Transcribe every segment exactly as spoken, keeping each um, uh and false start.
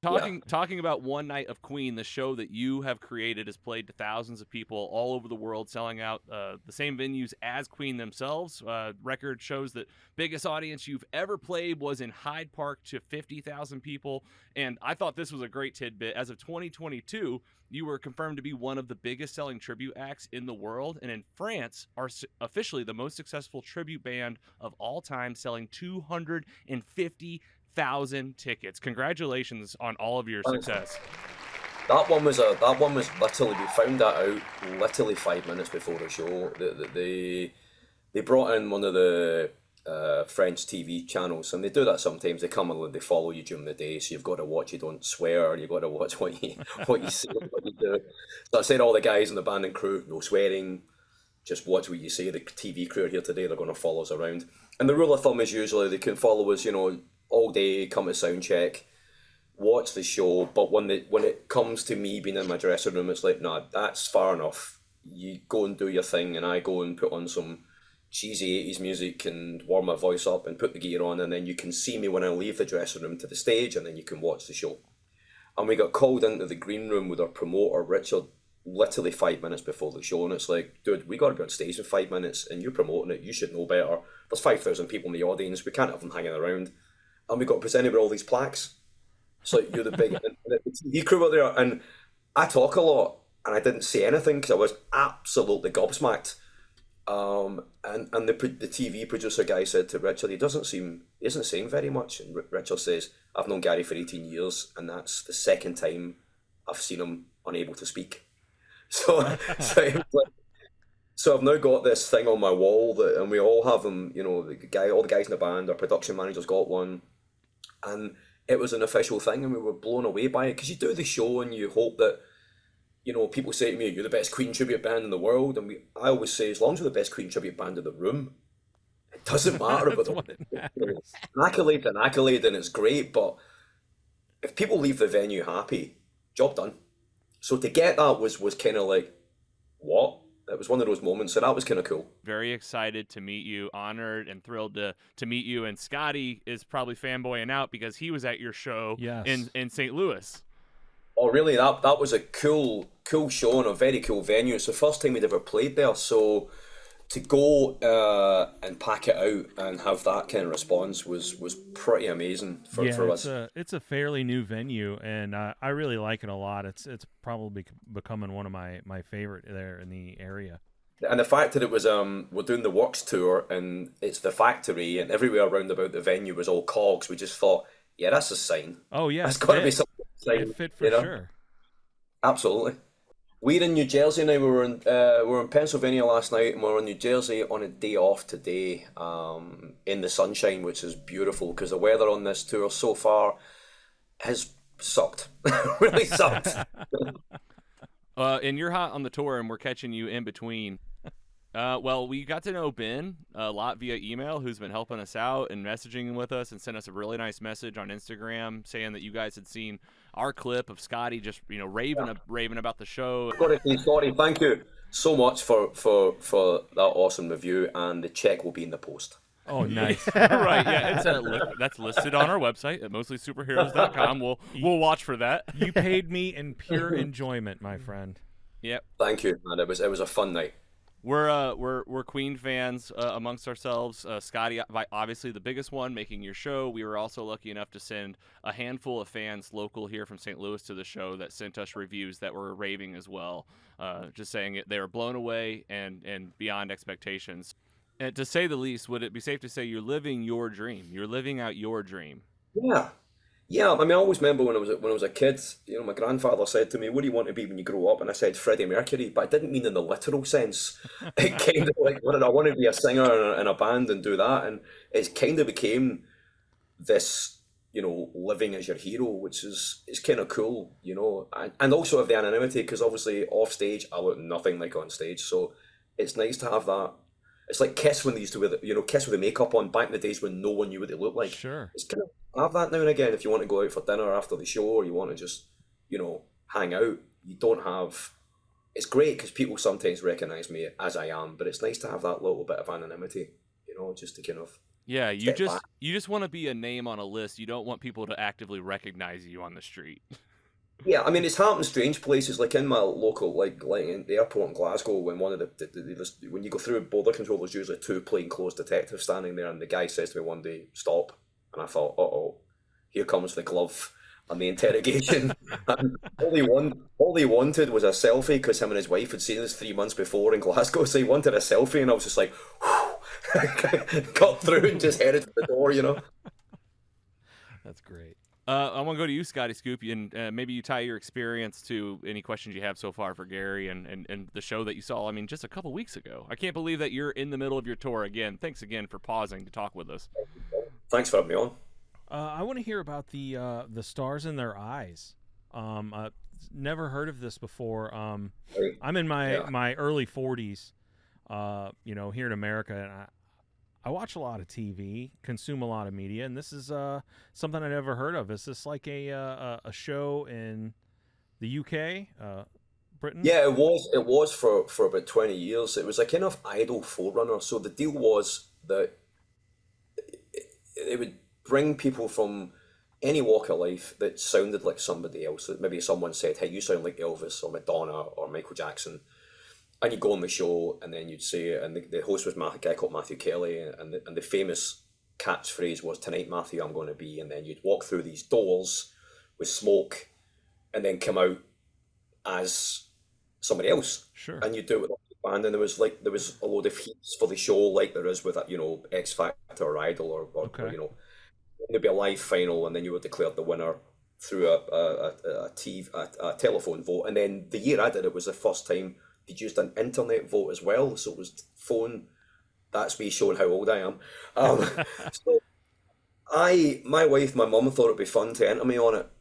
Talking Yeah. talking about One Night of Queen, the show that you have created has played to thousands of people all over the world, selling out uh, the same venues as Queen themselves. Uh, record shows that biggest audience you've ever played was in Hyde Park to fifty thousand people. And I thought this was a great tidbit. As of twenty twenty-two, you were confirmed to be one of the biggest selling tribute acts in the world, and in France are officially the most successful tribute band of all time, selling two hundred fifty thousand tickets. Congratulations on all of your Thanks. success. That one was a that one was literally, we found that out literally five minutes before the show. They they, they brought in one of the uh, French T V channels, and they do that sometimes. They come and they follow you during the day, so you've got to watch. You don't swear. You've got to watch what you what you say, what you do. So I said, all the guys in the band and crew, no swearing. Just watch what you say. The T V crew are here today. They're going to follow us around. And the rule of thumb is usually they can follow us, you know, all day, come to sound check, watch the show. But when the when it comes to me being in my dressing room, it's like, nah, that's far enough. You go and do your thing, and I go and put on some cheesy eighties music and warm my voice up and put the gear on, and then you can see me when I leave the dressing room to the stage, and then you can watch the show. And we got called into the green room with our promoter, Richard, literally five minutes before the show, and it's like, dude, we got to be on stage in five minutes, and you're promoting it, you should know better. There's five thousand people in the audience, we can't have them hanging around. And we got presented with all these plaques. So like, you're the big and the T V crew were there, and I talk a lot, and I didn't say anything because I was absolutely gobsmacked. Um, and and the the T V producer guy said to Richard, he doesn't seem he isn't saying very much. And R- Richard says, I've known Gary for eighteen years, and that's the second time I've seen him unable to speak. So, so, it was like, so I've now got this thing on my wall that, and we all have them. You know, the guy, all the guys in the band, our production manager's got one, and it was an official thing, and we were blown away by it because you do the show and you hope that, you know, people say to me, you're the best Queen tribute band in the world, and we, I always say, as long as we're the best Queen tribute band in the room, it doesn't matter about the, what it you know, matters. an accolade, an accolade, and it's great, but if people leave the venue happy, job done. So to get that was was kind of like, what? It was one of those moments, so that was kind of cool. Very excited to meet you, honored and thrilled to to meet you. And Scotty is probably fanboying out because he was at your show Yes. in in Saint Louis. Oh, really? That that was a cool, cool show and a very cool venue. It's the first time we'd ever played there, so to go uh, and pack it out and have that kind of response was was pretty amazing for, yeah, for it's us. a it's a fairly new venue, and uh, I really like it a lot. It's it's probably becoming one of my, my favorite there in the area. And the fact that it was um we're doing the works tour and it's the factory and everywhere around about the venue was all cogs, we just thought, yeah, that's a sign. Oh yeah, That's it got to be fit. something. Sign, It fit for you know? sure. Absolutely. We're in New Jersey now. We were in uh, we were in Pennsylvania last night, and we're in New Jersey on a day off today, um, in the sunshine, which is beautiful because the weather on this tour so far has sucked, really sucked. Uh, and you're hot on the tour, and we're catching you in between. Uh, well, we got to know Ben a lot via email, who's been helping us out and messaging with us, and sent us a really nice message on Instagram saying that you guys had seen our clip of Scotty just, you know, raving raving about the show. Got to say sorry. Thank you so much for for for that awesome review, and the check will be in the post. Oh, nice. Right, yeah, it's a li- that's listed on our website at mostly superheroes dot com. We'll we'll watch for that. You paid me in pure enjoyment, my friend. Yep. Thank you, man. It was it was a fun night. We're uh we're we're Queen fans uh, amongst ourselves. Uh, Scotty, obviously the biggest one, making your show. We were also lucky enough to send a handful of fans local here from Saint Louis to the show that sent us reviews that were raving as well. Uh, just saying it, they were blown away and and beyond expectations. And to say the least, would it be safe to say you're living your dream? You're living out your dream. Yeah. Yeah, I mean, I always remember when I was a, when I was a kid, you know, my grandfather said to me, "What do you want to be when you grow up?" And I said, "Freddie Mercury," but I didn't mean in the literal sense. It kind of like, what did I want to be a singer in a, in a band and do that? And it kind of became this, you know, living as your hero, which is is kind of cool, you know, and, and also have the anonymity because obviously off stage I look nothing like on stage, so it's nice to have that. It's like Kiss when they used to wear, the, you know, Kiss with the makeup on back in the days when no one knew what they looked like. Sure. It's kind of have that now and again if you want to go out for dinner after the show or you want to just, you know, hang out. You don't have. It's great because people sometimes recognise me as I am, but it's nice to have that little bit of anonymity, you know, just to kind of Yeah, you step just back. you just want to be a name on a list. You don't want people to actively recognize you on the street. Yeah, I mean, it's happened strange places, like in my local, like like in the airport in Glasgow, when one of the, the, the, the when you go through border control, there's usually two plainclothes detectives standing there, and the guy says to me one day, "Stop," and I thought, "Uh oh, here comes the glove and the interrogation." And all he want, all he wanted was a selfie because him and his wife had seen us three months before in Glasgow, so he wanted a selfie, and I was just like, whew, got through and just headed for the door, you know. That's great. Uh, I want to go to you, Scotty Scoop, and uh, maybe you tie your experience to any questions you have so far for Gary and, and, and the show that you saw, I mean, just a couple weeks ago. I can't believe that you're in the middle of your tour again. Thanks again for pausing to talk with us. Thanks for having me on. Uh, I want to hear about the uh, the stars in their eyes. Um, uh, never heard of this before. Um, Right. I'm in my, Yeah. my early forties, uh, you know, here in America, and I, I watch a lot of T V, consume a lot of media, and this is uh, something I never heard of. Is this like a uh, a show in the U K, uh, Britain? Yeah, it was. It was for for about twenty years. It was a kind of idol forerunner. So the deal was that it would bring people from any walk of life that sounded like somebody else. That maybe someone said, "Hey, you sound like Elvis or Madonna or Michael Jackson," and you go on the show, and then you'd say it. And the, the host was a guy called Matthew Kelly, and the, and the famous catchphrase was, "Tonight, Matthew, I'm going to be." And then you'd walk through these doors with smoke, and then come out as somebody else, Sure. and you do it with a band. And there was like there was a load of heats for the show, like there is with you know X Factor or Idol or, or, Okay. or you know there'd be a live final, and then you were declared the winner through a a, a, a, T V, a, a telephone vote. And then the year I did it was the first time they'd used an internet vote as well, so it was phone. That's me showing how old I am. Um, so I, my wife, my mum thought it'd be fun to enter me on it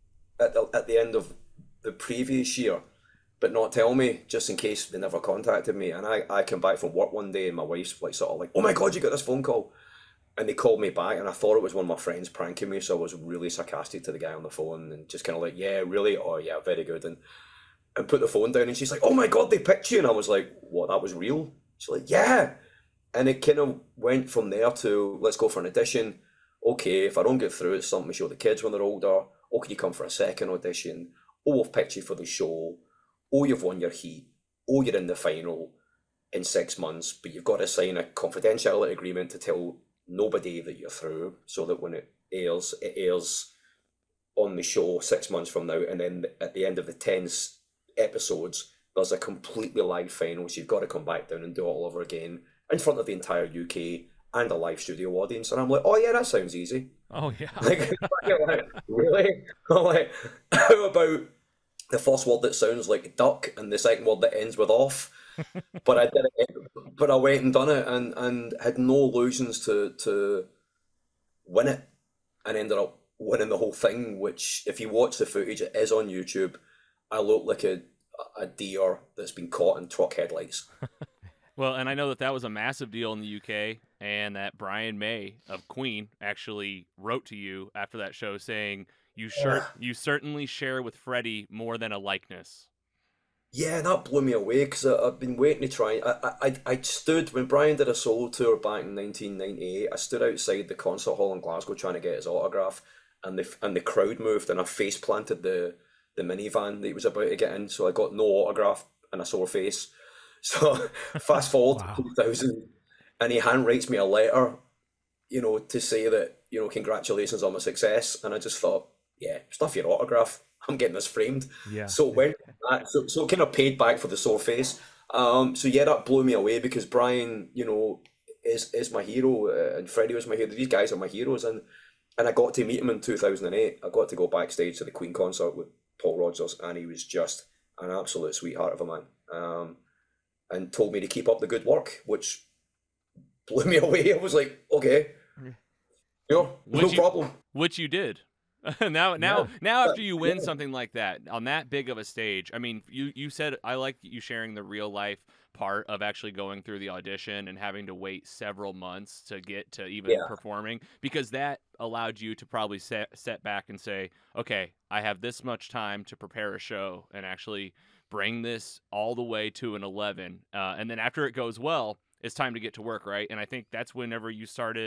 at the, at the end of the previous year, but not tell me just in case they never contacted me. And I, I came back from work one day and my wife's like sort of like, "Oh my God, you got this phone call." And they called me back and I thought it was one of my friends pranking me. So I was really sarcastic to the guy on the phone and just kind of like, "Yeah, really? Oh yeah, very good." And, and put the phone down and she's like, "Oh my God, they picked you." And I was like, "What, that was real?" She's like, "Yeah." And it kind of went from there to, "Let's go for an audition. Okay, if I don't get through, it's something we show the kids when they're older. Oh, can you come for a second audition? Oh, we've picked you for the show. Oh, you've won your heat. Oh, you're in the final in six months, but you've got to sign a confidentiality agreement to tell nobody that you're through, so that when it airs, it airs on the show six months from now, and then at the end of the ten s- episodes, there's a completely live final, so you've got to come back down and do it all over again in front of the entire U K and a live studio audience." And I'm like, "Oh yeah, that sounds easy." Oh yeah. Like, you're like, really? I'm like, how about the first word that sounds like duck and the second word that ends with off? But I did it, but I went and done it and, and had no illusions to to win it, and ended up winning the whole thing, which if you watch the footage, it is on YouTube. I look like a, a deer that's been caught in truck headlights. Well, and I know that that was a massive deal in the U K, and that Brian May of Queen actually wrote to you after that show saying, you cer- you certainly share with Freddie more than a likeness. Yeah, that blew me away because I've been waiting to try. I, I I stood when Brian did a solo tour back in nineteen ninety-eight. I stood outside the concert hall in Glasgow trying to get his autograph, and the and the crowd moved, and I face planted the the minivan that he was about to get in, so I got no autograph and a sore face. So fast forward Wow. to two thousand, and he handwrites me a letter, you know, to say that, you know, congratulations on my success, and I just thought, yeah, stuff your autograph. I'm getting this framed. Yeah. So it went back, so so it kind of paid back for the sore face. Um, so yeah, that blew me away because Brian, you know, is is my hero, uh, and Freddie was my hero. These guys are my heroes, and and I got to meet him in two thousand eight. I got to go backstage to the Queen concert with Paul Rodgers, and he was just an absolute sweetheart of a man. Um, and told me to keep up the good work, which blew me away. I was like, okay, yeah, no Which you- problem. Which you did. now, now, Yeah. now, after you win Yeah. something like that on that big of a stage, I mean, you you said I like you sharing the real life part of actually going through the audition and having to wait several months to get to even Yeah. performing, because that allowed you to probably set set back and say, okay, I have this much time to prepare a show and actually bring this all the way to an eleven, uh, and then after it goes well, it's time to get to work, right? And I think that's whenever you started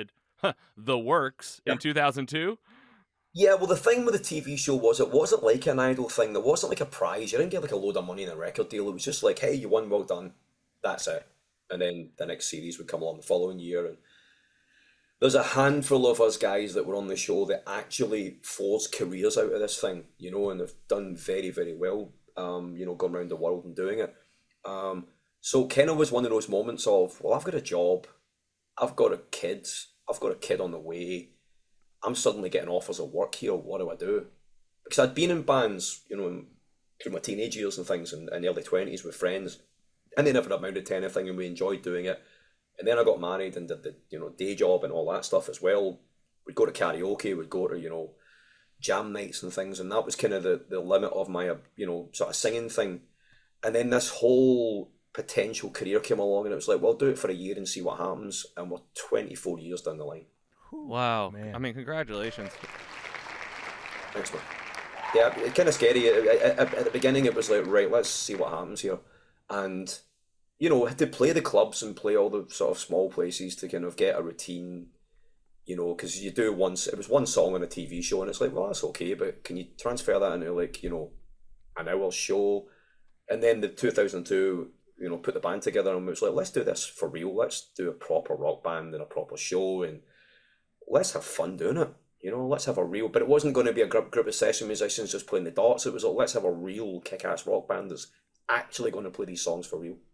The Works Yeah. in two thousand two. Yeah, well, the thing with the T V show was it wasn't like an idol thing. There wasn't like a prize. You didn't get like a load of money in a record deal. It was just like, hey, you won, well done. That's it. And then the next series would come along the following year. And there's a handful of us guys that were on the show that actually forged careers out of this thing, you know, and have done very, very well, um, you know, going around the world and doing it. Um, so kind of was one of those moments of, well, I've got a job. I've got a kid. I've got a kid on the way. I'm suddenly getting offers of work here. What do I do? Because I'd been in bands, you know, through my teenage years and things, and in the early twenties with friends, and they never amounted to anything, and we enjoyed doing it. And then I got married and did the, you know, day job and all that stuff as well. We'd go to karaoke, we'd go to, you know, jam nights and things, and that was kind of the, the limit of my, you know, sort of singing thing. And then this whole potential career came along, and it was like, well, do it for a year and see what happens. And we're twenty-four years down the line. Wow. man. I mean, congratulations. Thanks, man. Yeah, it's kind of scary. At, at, at the beginning, it was like, right, let's see what happens here. And, you know, to play the clubs and play all the sort of small places to kind of get a routine, you know, because you do once, it was one song on a T V show, and it's like, well, that's okay, but can you transfer that into like, you know, an hour show? And then the two thousand two, you know, put the band together, and it was like, let's do this for real. Let's do a proper rock band and a proper show, and let's have fun doing it. You know, let's have a real, but it wasn't going to be a group, group of session musicians just playing the dots. It was like, let's have a real kick-ass rock band that's actually going to play these songs for real.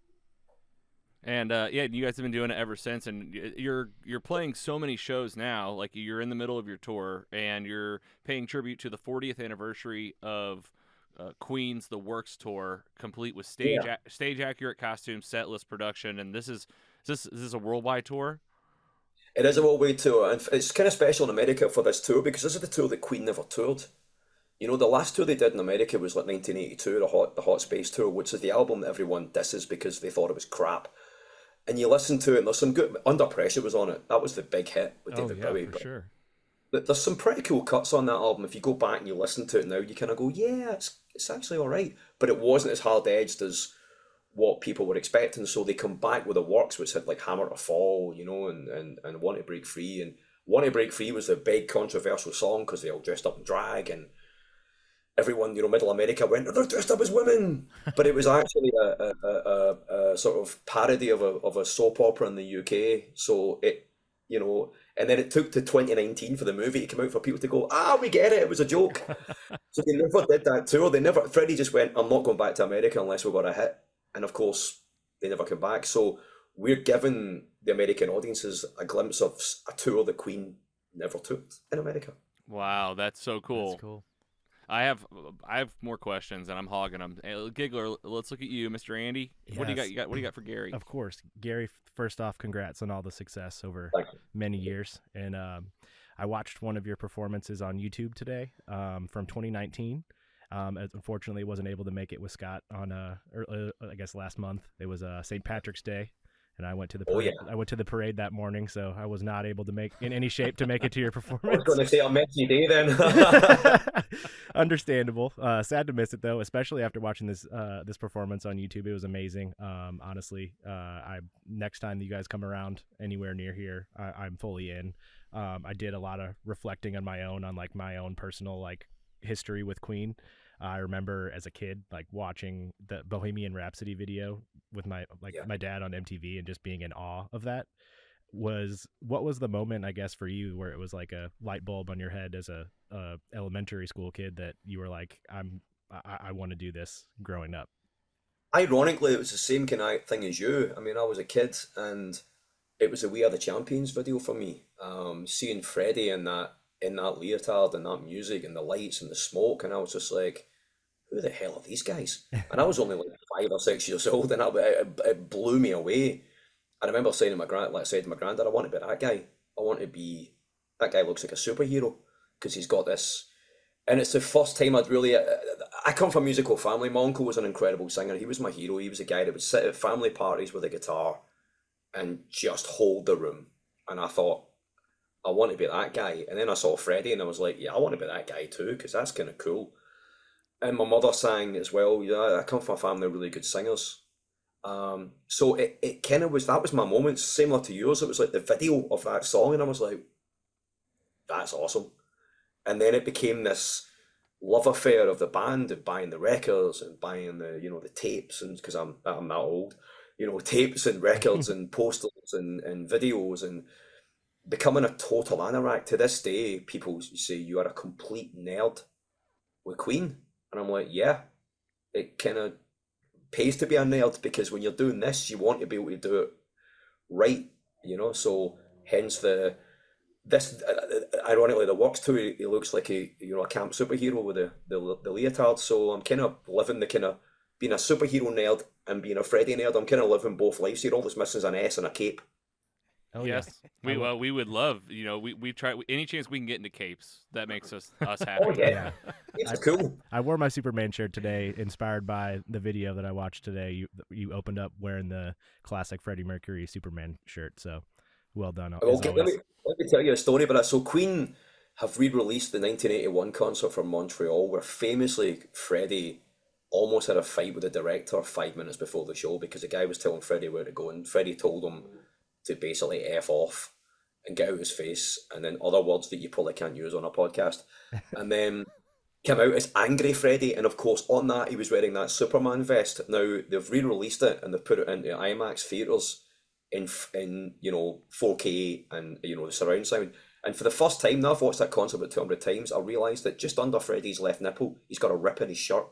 And uh, yeah, you guys have been doing it ever since, and y- you're you're playing so many shows now. Like, you're in the middle of your tour, and you're paying tribute to the fortieth anniversary of uh, Queen's The Works tour, complete with stage Yeah. a- stage accurate costumes, set list production. And this is is this is this a worldwide tour? It is a worldwide tour, and it's kind of special in America for this tour because this is the tour that Queen never toured. You know, the last tour they did in America was like nineteen eighty-two, the Hot the Hot Space Tour, which is the album that everyone disses because they thought it was crap. And you listen to it, and there's some good. Under Pressure was on it. That was the big hit with Oh David yeah, Bowie. for But sure. th- there's some pretty cool cuts on that album. If you go back and you listen to it now, you kind of go, yeah, it's it's actually all right. But it wasn't as hard edged as what people were expecting. So they come back with the Works, which had like Hammer to Fall, you know, and and and Want to Break Free. And Want to Break Free was the big controversial song because they all dressed up in drag, and everyone, you know, Middle America went, they're dressed up as women. But it was actually a, a, a, a, a sort of parody of a of a soap opera in the U K. So it, you know, and then it took to twenty nineteen for the movie to come out for people to go, ah, we get it, it was a joke. So they never did that tour. They never, Freddie just went, I'm not going back to America unless we've got a hit. And of course, they never come back. So we're giving the American audiences a glimpse of s- a tour that Queen never took in America. Wow, that's so cool. That's cool. I have I have more questions, and I'm hogging them. Giggler, let's look at you, Mister Andy. What do you got? Yes. You got what do you got for Gary? Of course, Gary. First off, congrats on all the success over Thank you. many years. And um, I watched one of your performances on YouTube today um, from twenty nineteen. Um, as unfortunately, wasn't able to make it with Scott on uh, er, uh I guess last month. It was uh, Saint Patrick's Day, and I went to the Oh, parade. yeah. I went to the parade that morning, so I was not able to make in any shape to make it to your I was performance. going to say a messy day then. Understandable. Uh, sad to miss it though, especially after watching this uh, this performance on YouTube. It was amazing. Um, honestly, uh, I next time that you guys come around anywhere near here, I, I'm fully in. Um, I did a lot of reflecting on my own, on like my own personal like history with Queen. I remember as a kid like watching the Bohemian Rhapsody video with my like Yeah. my dad on M T V and just being in awe of that. Was what was the moment, I guess, for you where it was like a light bulb on your head as a, a elementary school kid that you were like, I'm I, I want to do this growing up? Ironically, it was the same kind of thing as you. I mean, I was a kid, and it was the We Are the Champions video for me. Um, seeing Freddie in that in that leotard and that music and the lights and the smoke, and I was just like, who the hell are these guys? And I was only like five or six years old, and I, it, it blew me away. I remember saying to my grand, like I said to my granddad, I want to be that guy. I want to be that guy. Looks like a superhero because he's got this. And it's the first time I'd really. I come from a musical family. My uncle was an incredible singer. He was my hero. He was a guy that would sit at family parties with a guitar and just hold the room. And I thought, I want to be that guy. And then I saw Freddie, and I was like, yeah, I want to be that guy too, because that's kind of cool. And my mother sang as well. Yeah, I come from a family of really good singers. Um, so it, it kind of was, that was my moment, similar to yours. It was like the video of that song, and I was like, that's awesome. And then it became this love affair of the band and buying the records and buying the, you know, the tapes, and because I'm I'm that old, you know, tapes and records and posters and, and videos, and becoming a total anorak. To this day, people say you are a complete nerd with Queen. And I'm like, yeah, it kind of pays to be a nerd, because when you're doing this, you want to be able to do it right, you know. So hence the this uh, ironically the works too. He, he looks like a, you know, a camp superhero with the the, the leotard. So I'm kind of living the kind of being a superhero nerd and being a Freddy nerd. I'm kind of living both lives here. All that's missing is an S and a cape. Oh yes, yeah. we I well we would love, you know, we we try any chance we can get into capes. That makes us us happy. Oh yeah, Yeah. it's cool. I wore my Superman shirt today, inspired by the video that I watched today. You you opened up wearing the classic Freddie Mercury Superman shirt, so well done. Well, as okay, always. let me let me tell you a story about that. So Queen have re-released the nineteen eighty-one concert from Montreal, where famously Freddie almost had a fight with the director five minutes before the show, because the guy was telling Freddie where to go, and Freddie told him to basically F off and get out his face, and then other words that you probably can't use on a podcast. And then came out as Angry Freddy, and of course on that he was wearing that Superman vest. Now they've re-released it and they've put it into IMAX theaters in in you know four K and, you know, the surround sound. And for the first time, now I've watched that concert about two hundred times, I realised that just under Freddy's left nipple, he's got a rip in his shirt.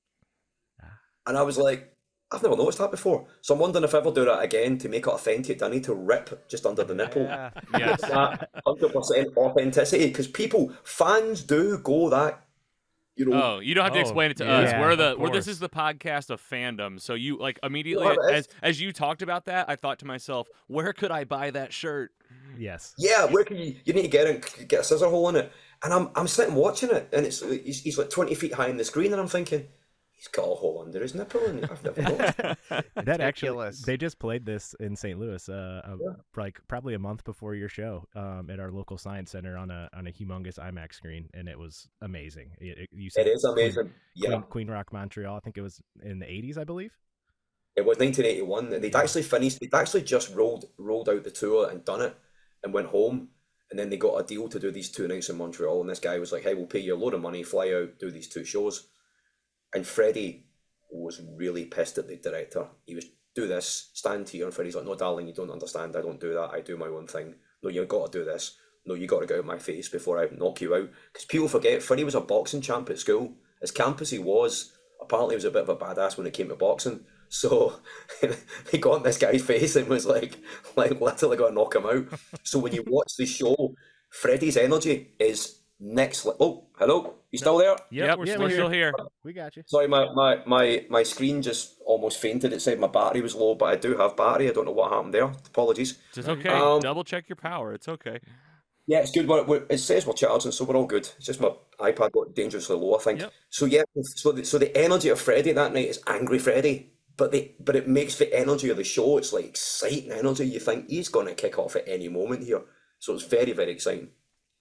And I was like, I've never noticed that before. So I'm wondering if I ever do that again to make it authentic, do I need to rip just under the nipple? Yeah. Yes. That one hundred percent authenticity, because people, fans do go that, you know. Oh, you don't have to Oh, explain it to yeah, us. We're of the we're, this course. is the podcast of fandom. So you like immediately Well, it's- as as you talked about that, I thought to myself, where could I buy that shirt? Yes. Yeah, where can you? You need to get it, get a scissor hole in it. And I'm I'm sitting watching it, and it's he's, he's like twenty feet high on the screen, and I'm thinking, he's got a hole under his nipple, and I've never noticed. That actually, Ridiculous. they just played this in Saint Louis, uh, uh, Yeah. like probably a month before your show, um, at our local science center on a on a humongous IMAX screen, and it was amazing. It, it- you said It is Queen- amazing. Yeah, Queen, Queen Rock Montreal. I think it was in the eighties, I believe. it was nineteen eighty-one, and they'd actually finished. They'd actually just rolled rolled out the tour and done it, and went home. And then they got a deal to do these two nights in Montreal, and this guy was like, "Hey, we'll pay you a load of money, fly out, do these two shows." And Freddie was really pissed at the director. He was, "Do this, stand here." And Freddie's like, "No, darling, you don't understand. I don't do that. I do my own thing. No, you got to do this. No, you got to get out of my face before I knock you out." Because people forget, Freddie was a boxing champ at school. As camp as he was, apparently he was a bit of a badass when it came to boxing. So they got in this guy's face and was like, like literally got to knock him out. So when you watch the show, Freddie's energy is next level. Oh, hello, you still there? Yep, we're, yeah, we're we're still here. We got you. Sorry, my, my, my, my screen just almost fainted. It said my battery was low, but I do have battery. I don't know what happened there. Apologies. It's okay. Um, Double check your power. It's okay. Yeah, it's good. We're, we're, it says we're charging, so we're all good. It's just my iPad got dangerously low, I think. Yep. So yeah, so the, so the energy of Freddie that night is Angry Freddie, but they but it makes the energy of the show. It's like exciting energy. You think he's going to kick off at any moment here, so it's very very exciting.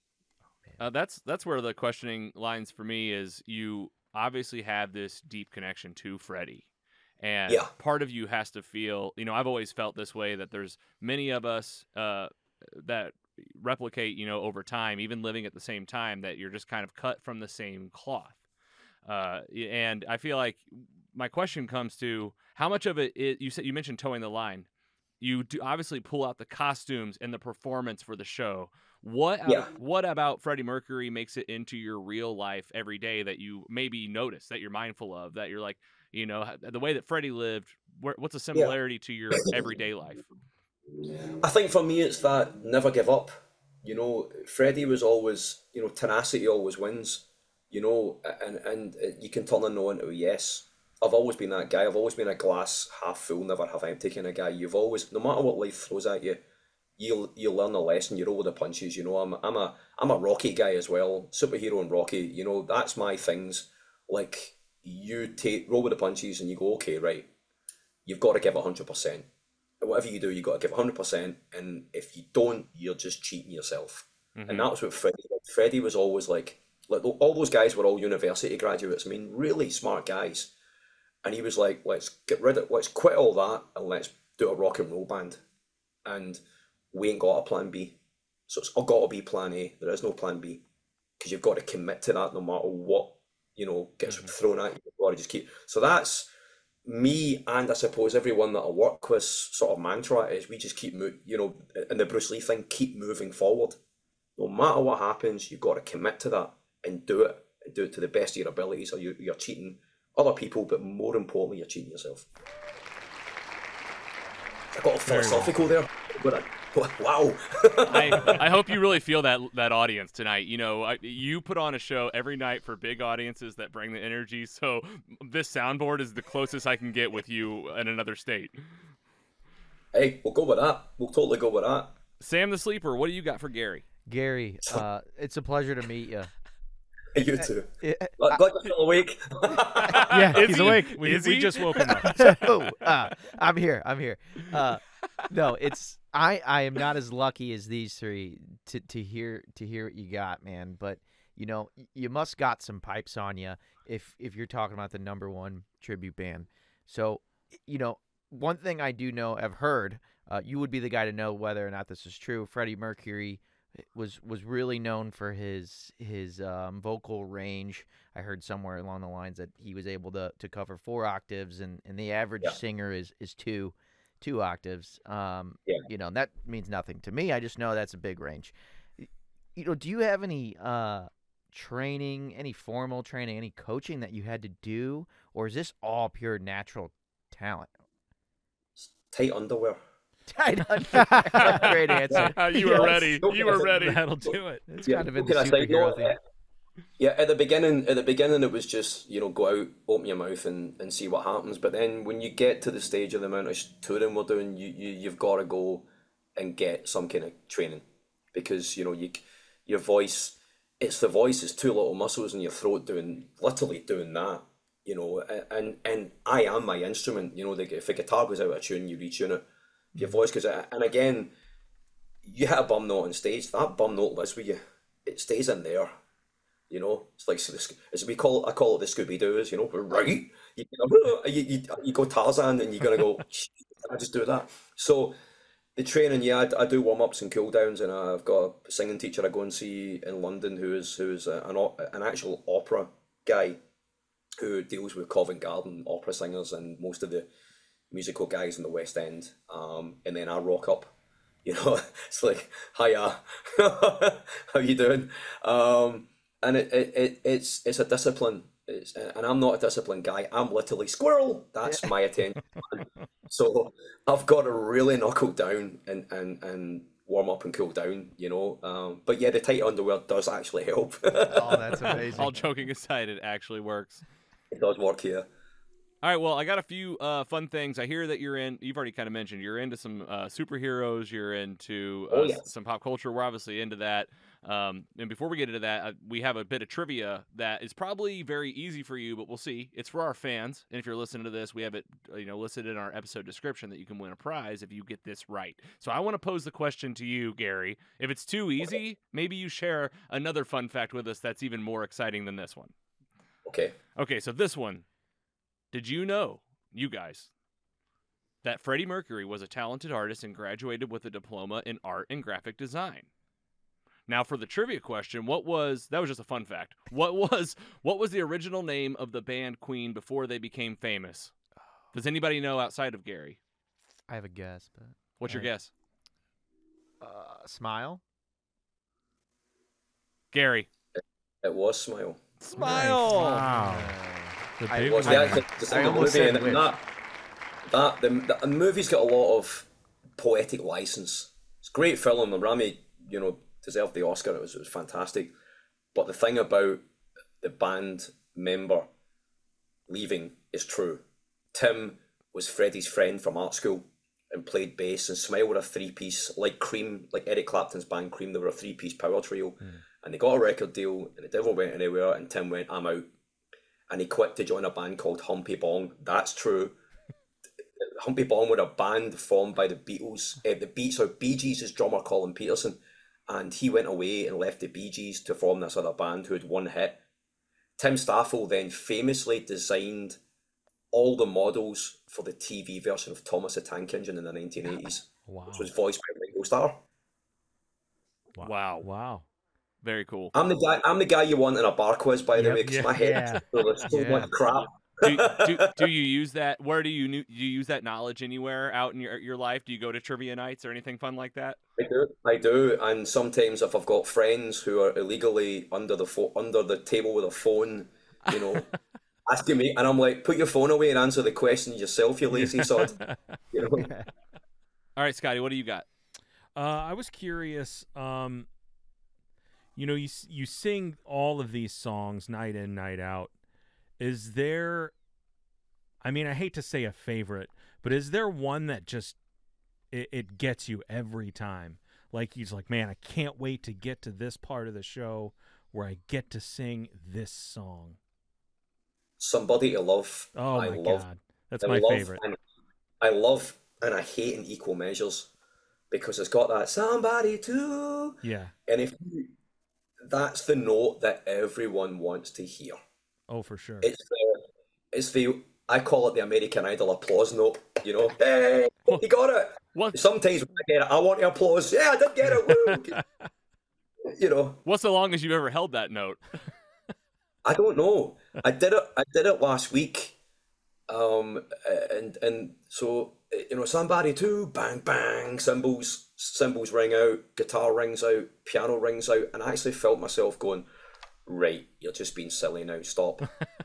Uh, that's that's where the questioning lines for me is. You obviously have this deep connection to Freddie, and Yeah. part of you has to feel. You know, I've always felt this way, that there's many of us uh, that replicate. You know, over time, even living at the same time, that you're just kind of cut from the same cloth. Uh, and I feel like my question comes to how much of it is, you said you mentioned towing the line. You do obviously pull out the costumes and the performance for the show. What Yeah. what about Freddie Mercury makes it into your real life every day that you maybe notice, that you're mindful of, that you're like, you know, the way that Freddie lived? Where, what's a similarity to your everyday life? I think for me it's that never give up. You know, Freddie was always, you know, tenacity always wins. You know, and and you can turn a no into a yes. I've always been that guy. I've always been a glass half full, never half empty kind of guy. You've always, no matter what life throws at you, you'll you'll learn a lesson. You roll with the punches. You know, I'm I'm a I'm a Rocky guy as well. Superhero and Rocky. You know, that's my things. Like you take roll with the punches and you go, okay, right. You've got to give a hundred percent. Whatever you do, you got to give a hundred percent. And if you don't, you're just cheating yourself. Mhm. And that's what Freddie. Freddie was always like. Like all those guys were all university graduates. I mean, really smart guys. And he was like, "Let's get rid of, let's quit all that, and let's do a rock and roll band." And we ain't got a plan B. So it's got to be plan A. There is no plan B, because you've got to commit to that no matter what, you know, gets mm-hmm. thrown at you. You've got to just keep. So that's me, and I suppose everyone that I work with sort of mantra is we just keep moving, you know, and the Bruce Lee thing, keep moving forward. No matter what happens, you've got to commit to that and do it, and do it to the best of your abilities, or you, you're cheating other people, but more importantly, you're cheating yourself. I got all philosophical there, but I, wow. I, I hope you really feel that that audience tonight. You know, I, you put on a show every night for big audiences that bring the energy. So this soundboard is the closest I can get with you in another state. Hey, we'll go with that. We'll totally go with that. Sam the Sleeper, what do you got for Gary? Gary, uh, it's a pleasure to meet you. You too. Glad you're still awake. Yeah, he's he? awake. We, Is we he? just woke him up. oh, uh, I'm here. I'm here. Uh, no, it's I. I am not as lucky as these three to to hear to hear what you got, man. But you know, you must got some pipes on you if if you're talking about the number one tribute band. So, you know, one thing I do know, I've heard, uh, you would be the guy to know whether or not this is true. Freddie Mercury was was really known for his his um, vocal range. I heard somewhere along the lines that he was able to to cover four octaves, and, and the average Yeah. singer is is two two octaves. Um, Yeah. You know, that means nothing to me. I just know that's a big range. You know, do you have any uh, training, any formal training, any coaching that you had to do, or is this all pure natural talent? Tight underwear. Tight under- Great answer. you were ready. You were ready. That'll do it. It's Yeah, kind of in what the can I say? superhero No, thing. uh, Yeah, at the beginning, at the beginning, it was just, you know, go out, open your mouth, and, and see what happens. But then when you get to the stage of the amount of touring we're doing, you, you you've got to go and get some kind of training, because you know you your voice, it's the voice, it's two little muscles in your throat doing literally doing that, you know. And and I am my instrument, you know. The, if a guitar goes out of tune, you retune it. Your voice goes out, and again, you hit a bum note on stage. That bum note lives with you. It stays in there. You know, it's like so this, as we call it, I call it the Scooby Doo's. You know, right? You, you, you, you go Tarzan, and you're gonna go. I just do that. So the training, yeah, I, I do warm ups and cool downs, and I've got a singing teacher I go and see in London who is who is an an actual opera guy who deals with Covent Garden opera singers and most of the musical guys in the West End. Um, and then I rock up. You know, it's like, hiya, how you doing? Um, And it, it, it it's it's a discipline, it's, and I'm not a disciplined guy. I'm literally squirrel. That's my attention. So I've got to really knuckle down and, and, and warm up and cool down, you know. Um, but yeah, the tight underwear does actually help. Oh, that's amazing. All joking aside, it actually works. It does work here. All right, well, I got a few uh, fun things. I hear that you're in, you've already kind of mentioned, you're into some uh, superheroes, you're into uh, Oh, yes. some pop culture. We're obviously into that. Um, and before we get into that, uh, we have a bit of trivia that is probably very easy for you, but we'll see. It's for our fans. And if you're listening to this, we have it you know, listed in our episode description that you can win a prize if you get this right. So I want to pose the question to you, Gary. If it's too easy, maybe you share another fun fact with us that's even more exciting than this one. Okay. Okay, so this one. Did you know, you guys, that Freddie Mercury was a talented artist and graduated with a diploma in art and graphic design? Now, for the trivia question, what was that was just a fun fact. What was what was the original name of the band Queen before they became famous? Does anybody know outside of Gary? I have a guess, but What's your Right. guess? uh, Smile. Gary. It was Smile. Smile. Wow. The I big It was one. yeah, the, the single almost movie, said and which. that that the, the, the movie's got a lot of poetic license. It's a great film, and Rami, you know, deserved the Oscar. It was it was fantastic. But the thing about the band member leaving is true. Tim was Freddie's friend from art school and played bass, and Smile were a three-piece, like Cream, like Eric Clapton's band Cream, they were a three-piece power trio. Mm. And they got a record deal, and it never went anywhere, and Tim went, I'm out. And he quit to join a band called Humpy Bong. That's true. Humpy Bong were a band formed by the Beatles, uh, the Beats, so Bee Gees' drummer Colin Peterson, and he went away and left the Bee Gees to form this other band who had one hit. Tim Staffel then famously designed all the models for the T V version of Thomas the Tank Engine in the nineteen eighties, Wow. which was voiced by Ringo Starr. Wow. Wow. Very cool. I'm the guy. I'm the guy you want in a bar quiz, by the Yep, way, because yeah, my head yeah. is full of so Yeah. much crap. do, do do you use that? Where do you nu- do you use that knowledge anywhere out in your your life? Do you go to trivia nights or anything fun like that? I do. I do. And sometimes if I've got friends who are illegally under the fo- under the table with a phone, you know, asking me, and I'm like, put your phone away and answer the questions yourself, you lazy sod. You know. All right, Scotty, what do you got? Uh, I was curious. Um, you know, you s- you sing all of these songs night in, night out. Is there? I mean, I hate to say a favorite, but is there one that just it, it gets you every time? Like he's like, man, I can't wait to get to this part of the show where I get to sing this song. Somebody to love. Oh I my love. god, that's I my love, favorite. And I love and I hate in equal measures because it's got that somebody to, Yeah. and if you, that's the note that everyone wants to hear. Oh, for sure. It's the, it's the, I call it the American Idol applause note. You know, hey, you got it. What Sometimes when I get it, I want to applause. Yeah, I did get it. Woo! You know, What's the longest you've ever held that note? I don't know. I did it. I did it last week. Um, and and so you know, somebody too. Bang bang. Cymbals cymbals ring out. Guitar rings out. Piano rings out. And I actually felt myself going, right, you're just being silly now. Stop.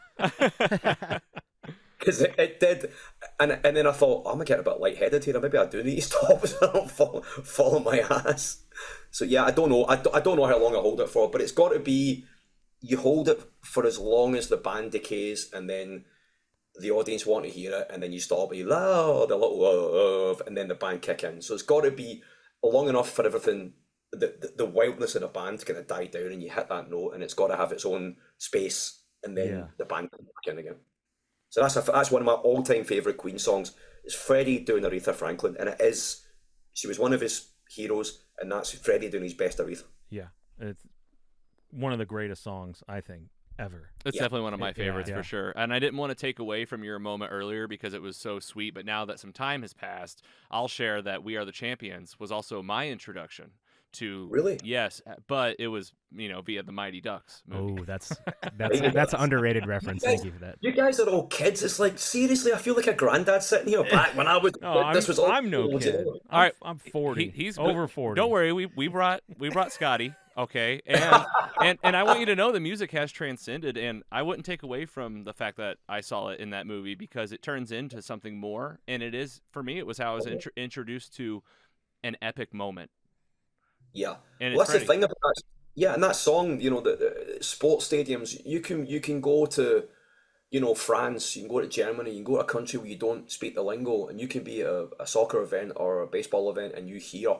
Because it, it did, and and then I thought, I'm gonna get a bit lightheaded here. Maybe I do need to stop so I don't fall, fall on my ass. So yeah, I don't know. I, I don't know how long I hold it for, but it's got to be, you hold it for as long as the band decays, and then the audience want to hear it, and then you stop, you loud, a little love, and then the band kick in. So it's got to be long enough for everything, the, the the wildness of the band to kind of die down, and you hit that note, and it's got to have its own space, and then Yeah. the band can back in again. So that's a, that's one of my all-time favourite Queen songs. It's Freddie doing Aretha Franklin, and it is, she was one of his heroes, and that's Freddie doing his best Aretha. Yeah, it's one of the greatest songs I think ever. It's Yeah. definitely one of my Yeah, favorites yeah. for sure. And I didn't want to take away from your moment earlier because it was so sweet. But now that some time has passed, I'll share that We Are the Champions was also my introduction to. Really? Yes, but it was, you know, via the Mighty Ducks movie. Oh, that's that's that's an underrated reference. Thank you for that. You guys are all kids. It's like, seriously, I feel like a granddad sitting here back when I was, No, I'm, this was all. I'm no you kid. know. I'm, All right, I'm forty. He- he's over forty. Don't worry, we we brought we brought Scotty, okay, and and and I want you to know the music has transcended, and I wouldn't take away from the fact that I saw it in that movie because it turns into something more, and it is for me. It was how I was intro- introduced to an epic moment, Yeah. and Well, it's that's the Freddie. thing about that. Yeah, and that song, you know, the, the sports stadiums, you can you can go to, you know, France, you can go to Germany, you can go to a country where you don't speak the lingo, and you can be at a, a soccer event or a baseball event, and you hear,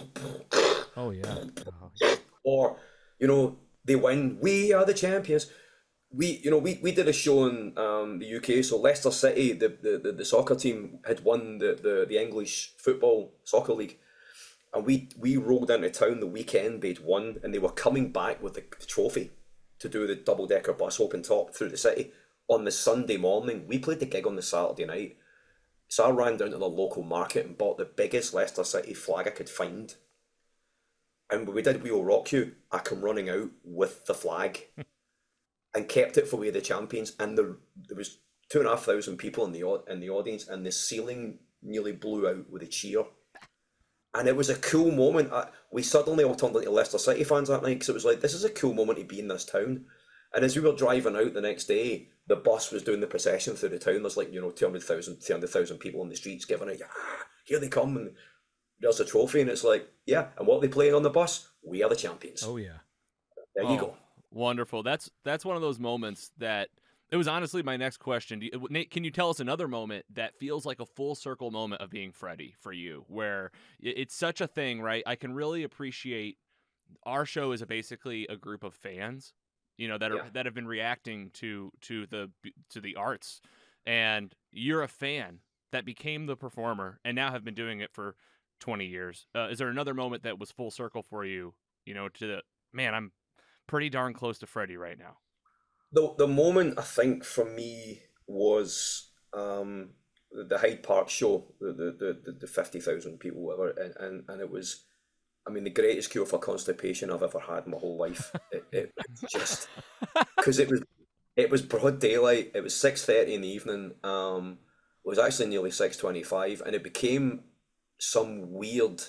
Oh yeah. or, you know, they win, we are the champions. We, you know, we, we did a show in um, the U K, so Leicester City, the, the, the, the soccer team had won the, the, the English football soccer league. And we we rolled into town the weekend they'd won, and they were coming back with the, the trophy to do the double decker bus open top through the city on the Sunday morning. We played the gig on the Saturday night, so I ran down to the local market and bought the biggest Leicester City flag I could find. And when we did We Will Rock You, I come running out with the flag and kept it for We Are the Champions. And there there was two and a half thousand people in the au- in the audience, and the ceiling nearly blew out with a cheer. And it was a cool moment. I, we suddenly all turned into Leicester City fans that night because it was like, this is a cool moment to be in this town. And as we were driving out the next day, the bus was doing the procession through the town. There's like, you know, two hundred thousand, three hundred thousand people on the streets giving it, yeah, here they come. And there's a trophy. And it's like, yeah. And what are they playing on the bus? We Are the Champions. Oh yeah. There Oh, you go. Wonderful. That's that's one of those moments that it was honestly my next question. Do you, Nate, can you tell us another moment that feels like a full circle moment of being Freddie for you, where i- it's such a thing, right? I can really appreciate our show is a, basically a group of fans, you know, that are Yeah. that have been reacting to to the to the arts, and you're a fan that became the performer and now have been doing it for twenty years. Uh, is there another moment that was full circle for you? You know, to the man, I'm pretty darn close to Freddie right now. The, the moment, I think, for me was um, the, the Hyde Park show, the, the, the, the fifty thousand people, whatever. And, and, and it was I mean, the greatest cure for constipation I've ever had in my whole life. It, it was just because it was it was broad daylight. It was six thirty in the evening. Um, it was actually nearly six twenty-five, and it became some weird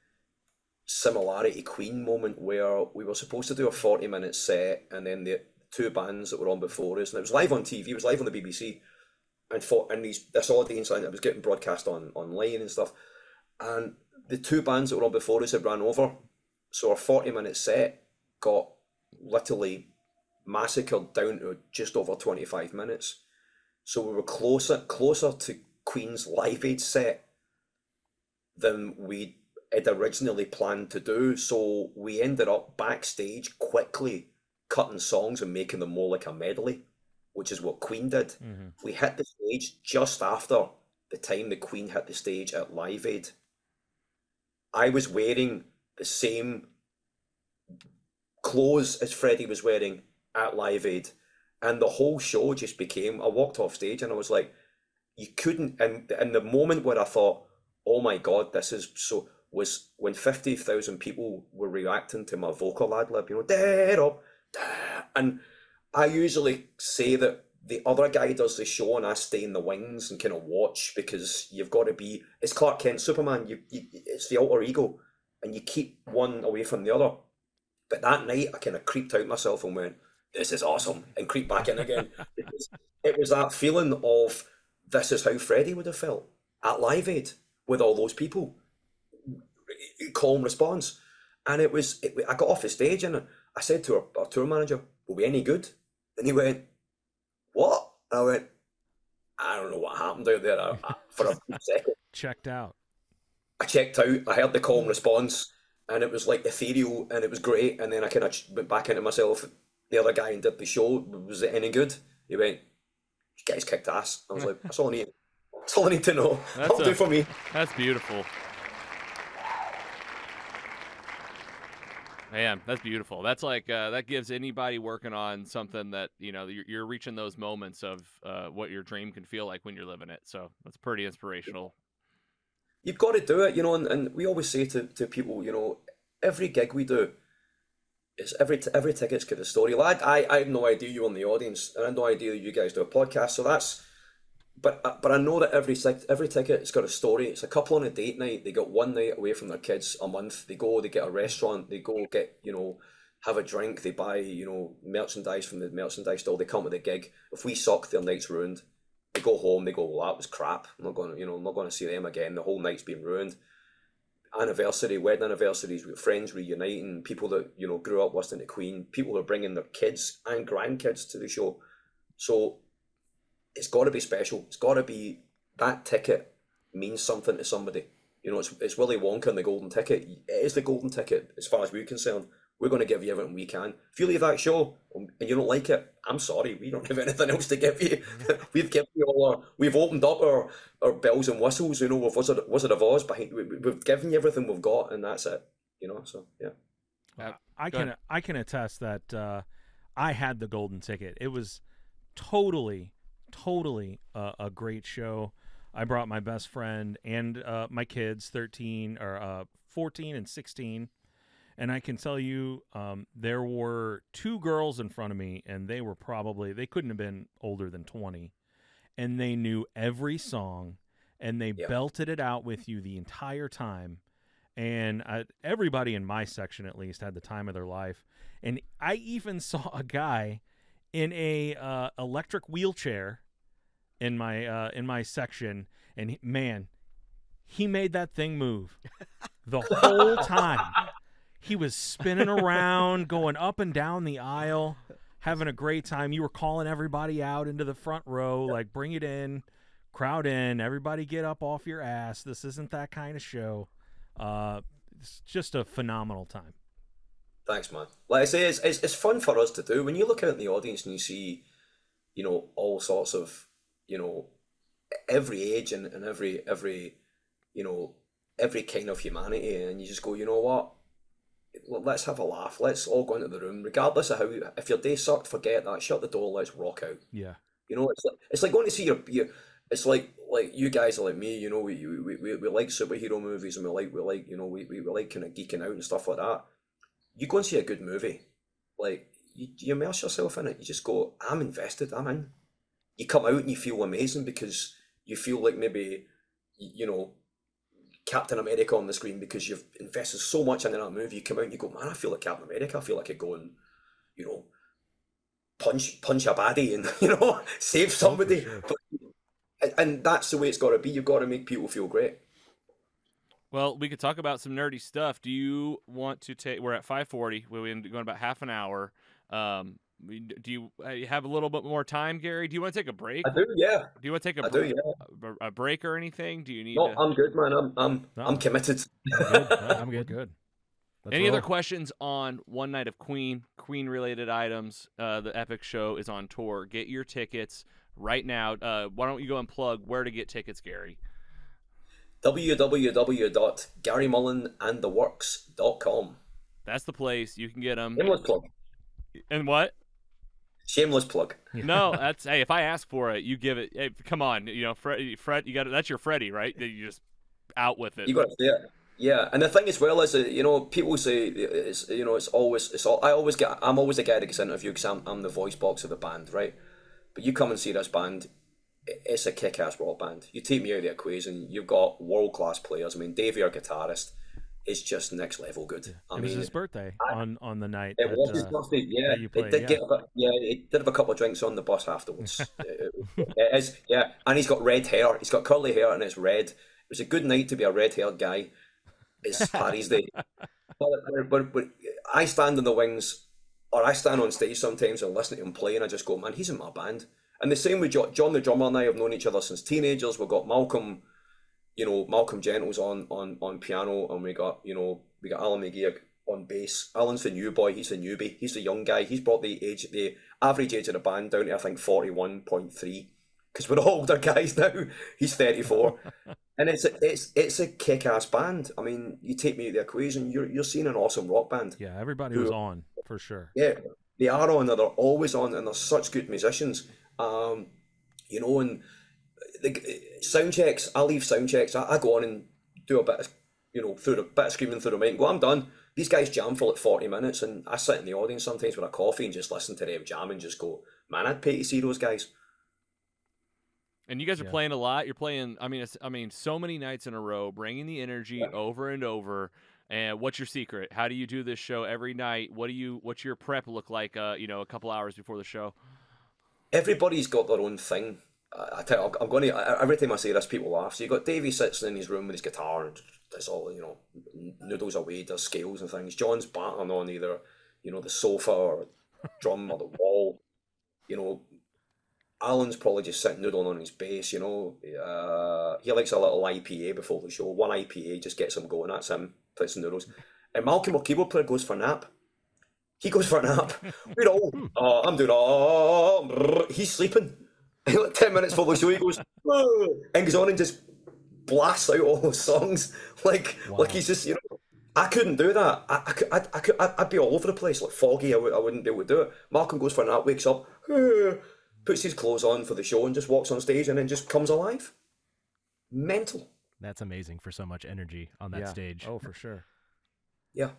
similarity Queen moment where we were supposed to do a forty minute set, and then the two bands that were on before us, and it was live on T V. It was live on the B B C, and for and these this audience, and it was getting broadcast on online and stuff, and the two bands that were on before us had ran over, so our forty minute set got literally massacred down to just over twenty-five minutes. So we were closer closer to Queen's Live Aid set than we had originally planned to do. So we ended up backstage quickly cutting songs and making them more like a medley, which is what Queen did. Mhm. We hit the stage just after the time the Queen hit the stage at Live Aid. I was wearing the same clothes as Freddie was wearing at Live Aid, and the whole show just became, I walked off stage and I was like, you couldn't, and in the moment where I thought, oh my God, this is so, was when fifty thousand people were reacting to my vocal ad lib, you know, dead up, and I usually say that the other guy does the show and I stay in the wings and kind of watch, because you've got to be, it's Clark Kent Superman, you, you it's the alter ego, and you keep one away from the other. But that night I kind of creeped out myself and went, this is awesome, and creeped back in again. Because it was that feeling of, this is how Freddie would have felt at Live Aid with all those people. Calm response. And it was, it, I got off the stage and I said to our, our tour manager, were we any good? And he went, what? And I went, I don't know what happened out there. I, I, for a second, Checked out. I checked out. I heard the calm response, and it was like ethereal, and it was great. And then I kind of went back into myself. The other guy and did the show. Was it any good? He went, you guys kicked ass. I was like, that's all I need. That's all I need to know. That's That'll a- do for me. That's beautiful. Man, that's beautiful. That's like uh, that gives anybody working on something that, you know, you're, you're reaching those moments of uh, what your dream can feel like when you're living it. So that's pretty inspirational. You've got to do it, you know, and, and we always say to, to people, you know, every gig we do, is every t- every ticket's got a story. Like, I, I have no idea you're in the audience, and I have no idea you guys do a podcast, so that's, but but I know that every sec- every ticket's got a story. It's a couple on a date night, they got one night away from their kids a month, they go, they get a restaurant, they go get, you know, have a drink, they buy, you know, merchandise from the merchandise store, they come to the gig. If we suck, their night's ruined. They go home, they go, well, that was crap. I'm not going to, you know, I'm not going to see them again. The whole night's been ruined. Anniversary, wedding anniversaries with friends reuniting, people that, you know, grew up listening to Queen, people who are bringing their kids and grandkids to the show. So it's got to be special. It's got to be, that ticket means something to somebody. You know, it's, it's Willy Wonka and the golden ticket. It is the golden ticket as far as we're concerned. We're going to give you everything we can. If you leave that show and you don't like it, I'm sorry, we don't have anything else to give you. We've given you all our, we've opened up our, our bells and whistles, you know, with Wizard, Wizard of Oz behind, we, we've given you everything we've got, and that's it, you know, so, yeah. Uh, I go can ahead. I can attest that uh, I had the golden ticket. It was totally, totally uh, a great show. I brought my best friend and uh, my kids, thirteen or uh, fourteen and sixteen. And I can tell you, um, there were two girls in front of me, and they were probably, they couldn't have been older than twenty. And they knew every song, and they Yeah. belted it out with you the entire time. And I, everybody in my section, at least, had the time of their life. And I even saw a guy in a uh, electric wheelchair in my uh, in my section, and he, man, he made that thing move the whole time. He was spinning around, going up and down the aisle, having a great time. You were calling everybody out into the front row, like, bring it in, crowd in, everybody get up off your ass. This isn't that kind of show. Uh, it's just a phenomenal time. Thanks, man. Like I say, it's, it's, it's fun for us to do. When you look out in the audience and you see, you know, all sorts of, you know, every age and, and every, every, you know, every kind of humanity, and you just go, you know what? Let's have a laugh. Let's all go into the room, regardless of how. If your day sucked, forget that. Shut the door. Let's rock out. Yeah. You know, it's like it's like going to see your. your it's like like you guys are like me, you know, we we, we, we like superhero movies and we like we like you know we, we, we like kind of geeking out and stuff like that. You go and see a good movie, like you, you immerse yourself in it. You just go, I'm invested, I'm in. You come out and you feel amazing because you feel like maybe you know Captain America on the screen because you've invested so much into that movie. You come out and you go, man, I feel like Captain America. I feel like I could go and you know punch punch a baddie and you know save somebody. sure. But and that's the way it's got to be. You've got to make people feel great. Well, we could talk about some nerdy stuff. Do you want to take? We're at five forty. We've been going about half an hour. Um, we- do you uh, you have a little bit more time, Gary? Do you want to take a break? I do, yeah. Do you want to take a, I do, br- yeah. a, a break or anything? Do you need? No, to... I'm good, man. I'm I'm No. I'm committed. I'm good. No, I'm we're good. good. Let's Any other roll. questions on One Night of Queen, Queen-related items? Uh, the Epic Show is on tour. Get your tickets right now. Uh, why don't you go and plug where to get tickets, Gary? w w w dot gary mullen and the works dot com. That's the place. You can get them. Shameless plug. And what? Shameless plug. No, that's hey. If I ask for it, you give it. Hey, come on, you know, Fred. Fred, you got that's your Freddie, right? That you just out with it. You got to say it. Yeah, and the thing as well is that you know people say it's you know it's always it's all I always get I'm always the guy that gets interviewed because I'm I'm the voice box of the band, right? But you come and see this band, it's a kick-ass rock band. You take me out of the equation, you've got world-class players. I mean, Davey, our guitarist, is just next level good. I it mean, was his birthday I- on on the night. it that, was his uh, birthday, yeah. that you It played, did yeah. get a bit, yeah, it did have a couple of drinks on the bus afterwards. it, it, it is, yeah. And he's got red hair. He's got curly hair and it's red. It was a good night to be a red-haired guy. It's Paddy's Day. But, but, but I stand in the wings, or I stand on stage sometimes and listen to him play, and I just go, man, he's in my band. And the same with John, John the drummer and I have known each other since teenagers. We've got Malcolm, you know, Malcolm Gentles on on on piano, and we got you know we got Alan McGee on bass. Alan's the new boy. He's the newbie. He's the young guy. He's brought the age, the average age of the band down to I think forty-one point three, because we're all older guys now. He's thirty-four, and it's a, it's it's a kick-ass band. I mean, you take me out of the equation, you're you're seeing an awesome rock band. Yeah, everybody Who- was on for sure. Yeah, they are on. They're always on, and they're such good musicians. Um, you know, and the sound checks. I leave sound checks. I, I go on and do a bit of, you know, through the bit of screaming through the mic. And go, I'm done. These guys jam for like forty minutes, and I sit in the audience sometimes with a coffee and just listen to them jam and just go, man, I'd pay to see those guys. And you guys are Yeah. playing a lot. You're playing. I mean, it's, I mean, so many nights in a row, bringing the energy Yeah. over and over. And what's your secret? How do you do this show every night? What do you? What's your prep look like? Uh, you know, a couple hours before the show. Everybody's got their own thing. I, I tell you, I'm going to, every time I say this, people laugh. So you got Davey sits in his room with his guitar and does all, you know, noodles away, does scales and things. John's battering on either, you know, the sofa or drum or the wall. You know, Alan's probably just sitting noodling on his bass, you know. Uh, he likes a little I P A before the show. One I P A just gets him going. That's him, puts some noodles. And Malcolm, our keyboard player, goes for a nap. He goes for a nap. We're all, oh, I'm doing, oh, brrr. He's sleeping. Like ten minutes before the show, he goes, oh, and goes on and just blasts out all those songs. Like, Wow. like he's just, you know, I couldn't do that. I, I, could- I, I could, I'd I'd be all over the place, like foggy. I, would, I wouldn't be able to do it. Malcolm goes for a nap, wakes up, puts his clothes on for the show and just walks on stage and then just comes alive. Mental. That's amazing for so much energy on that Yeah. stage. Oh, for sure. Yeah.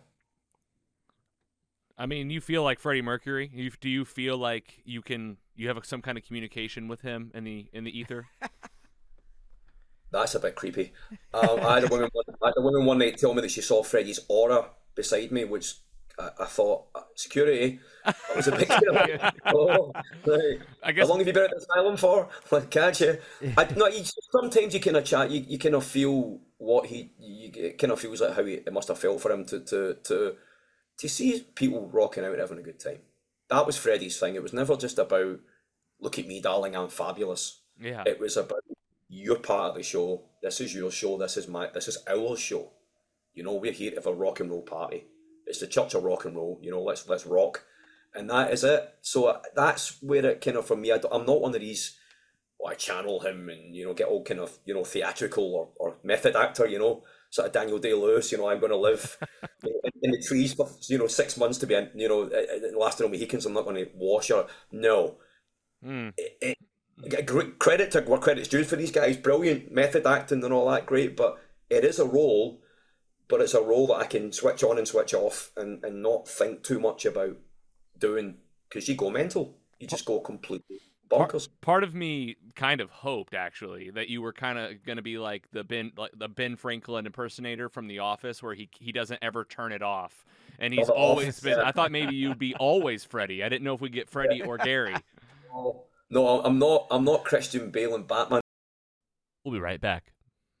I mean, you feel like Freddie Mercury. You, do you feel like you can? You have some kind of communication with him in the in the ether? That's a bit creepy. Um, I, had a woman, I had a woman one night tell me that she saw Freddie's aura beside me, which I, I thought, uh, security? I was a bit oh, like, I guess. how long have you been at this island for? Like, can't you? I, no, you, sometimes you kind of chat, you, you kind of feel what he, you, it kind of feels like how he, it must have felt for him to, to, to, to see people rocking out and having a good time. That was Freddie's thing. It was never just about, look at me, darling, I'm fabulous. Yeah. It was about, you're part of the show. This is your show. This is my. This is our show. You know, we're here to have a rock and roll party. It's the Church of Rock and Roll. You know, let's let's rock, and that is it. So uh, that's where it kind of for me. I, am not one of these. Well, I channel him and you know get all kind of you know theatrical or, or method actor. You know, sort of Daniel Day-Lewis. You know, I'm going to live in, in the trees for you know six months to be in, you know lasting on Mohicans. I'm not going to wash or no. Mm. It, it, Great credit to where credit's due for these guys. Brilliant method acting and all that, great. But it is a role, but it's a role that I can switch on and switch off and, and not think too much about doing, because you go mental. You just go completely bonkers. Part, part of me kind of hoped, actually, that you were kind of going to be like the Ben, like the Ben Franklin impersonator from The Office, where he he doesn't ever turn it off, and he's Oh, always Office, been. yeah. I thought maybe you'd be always Freddy. I didn't know if we get Freddy or Gary. No, I'm not. I'm not Christian Bale and Batman. We'll be right back.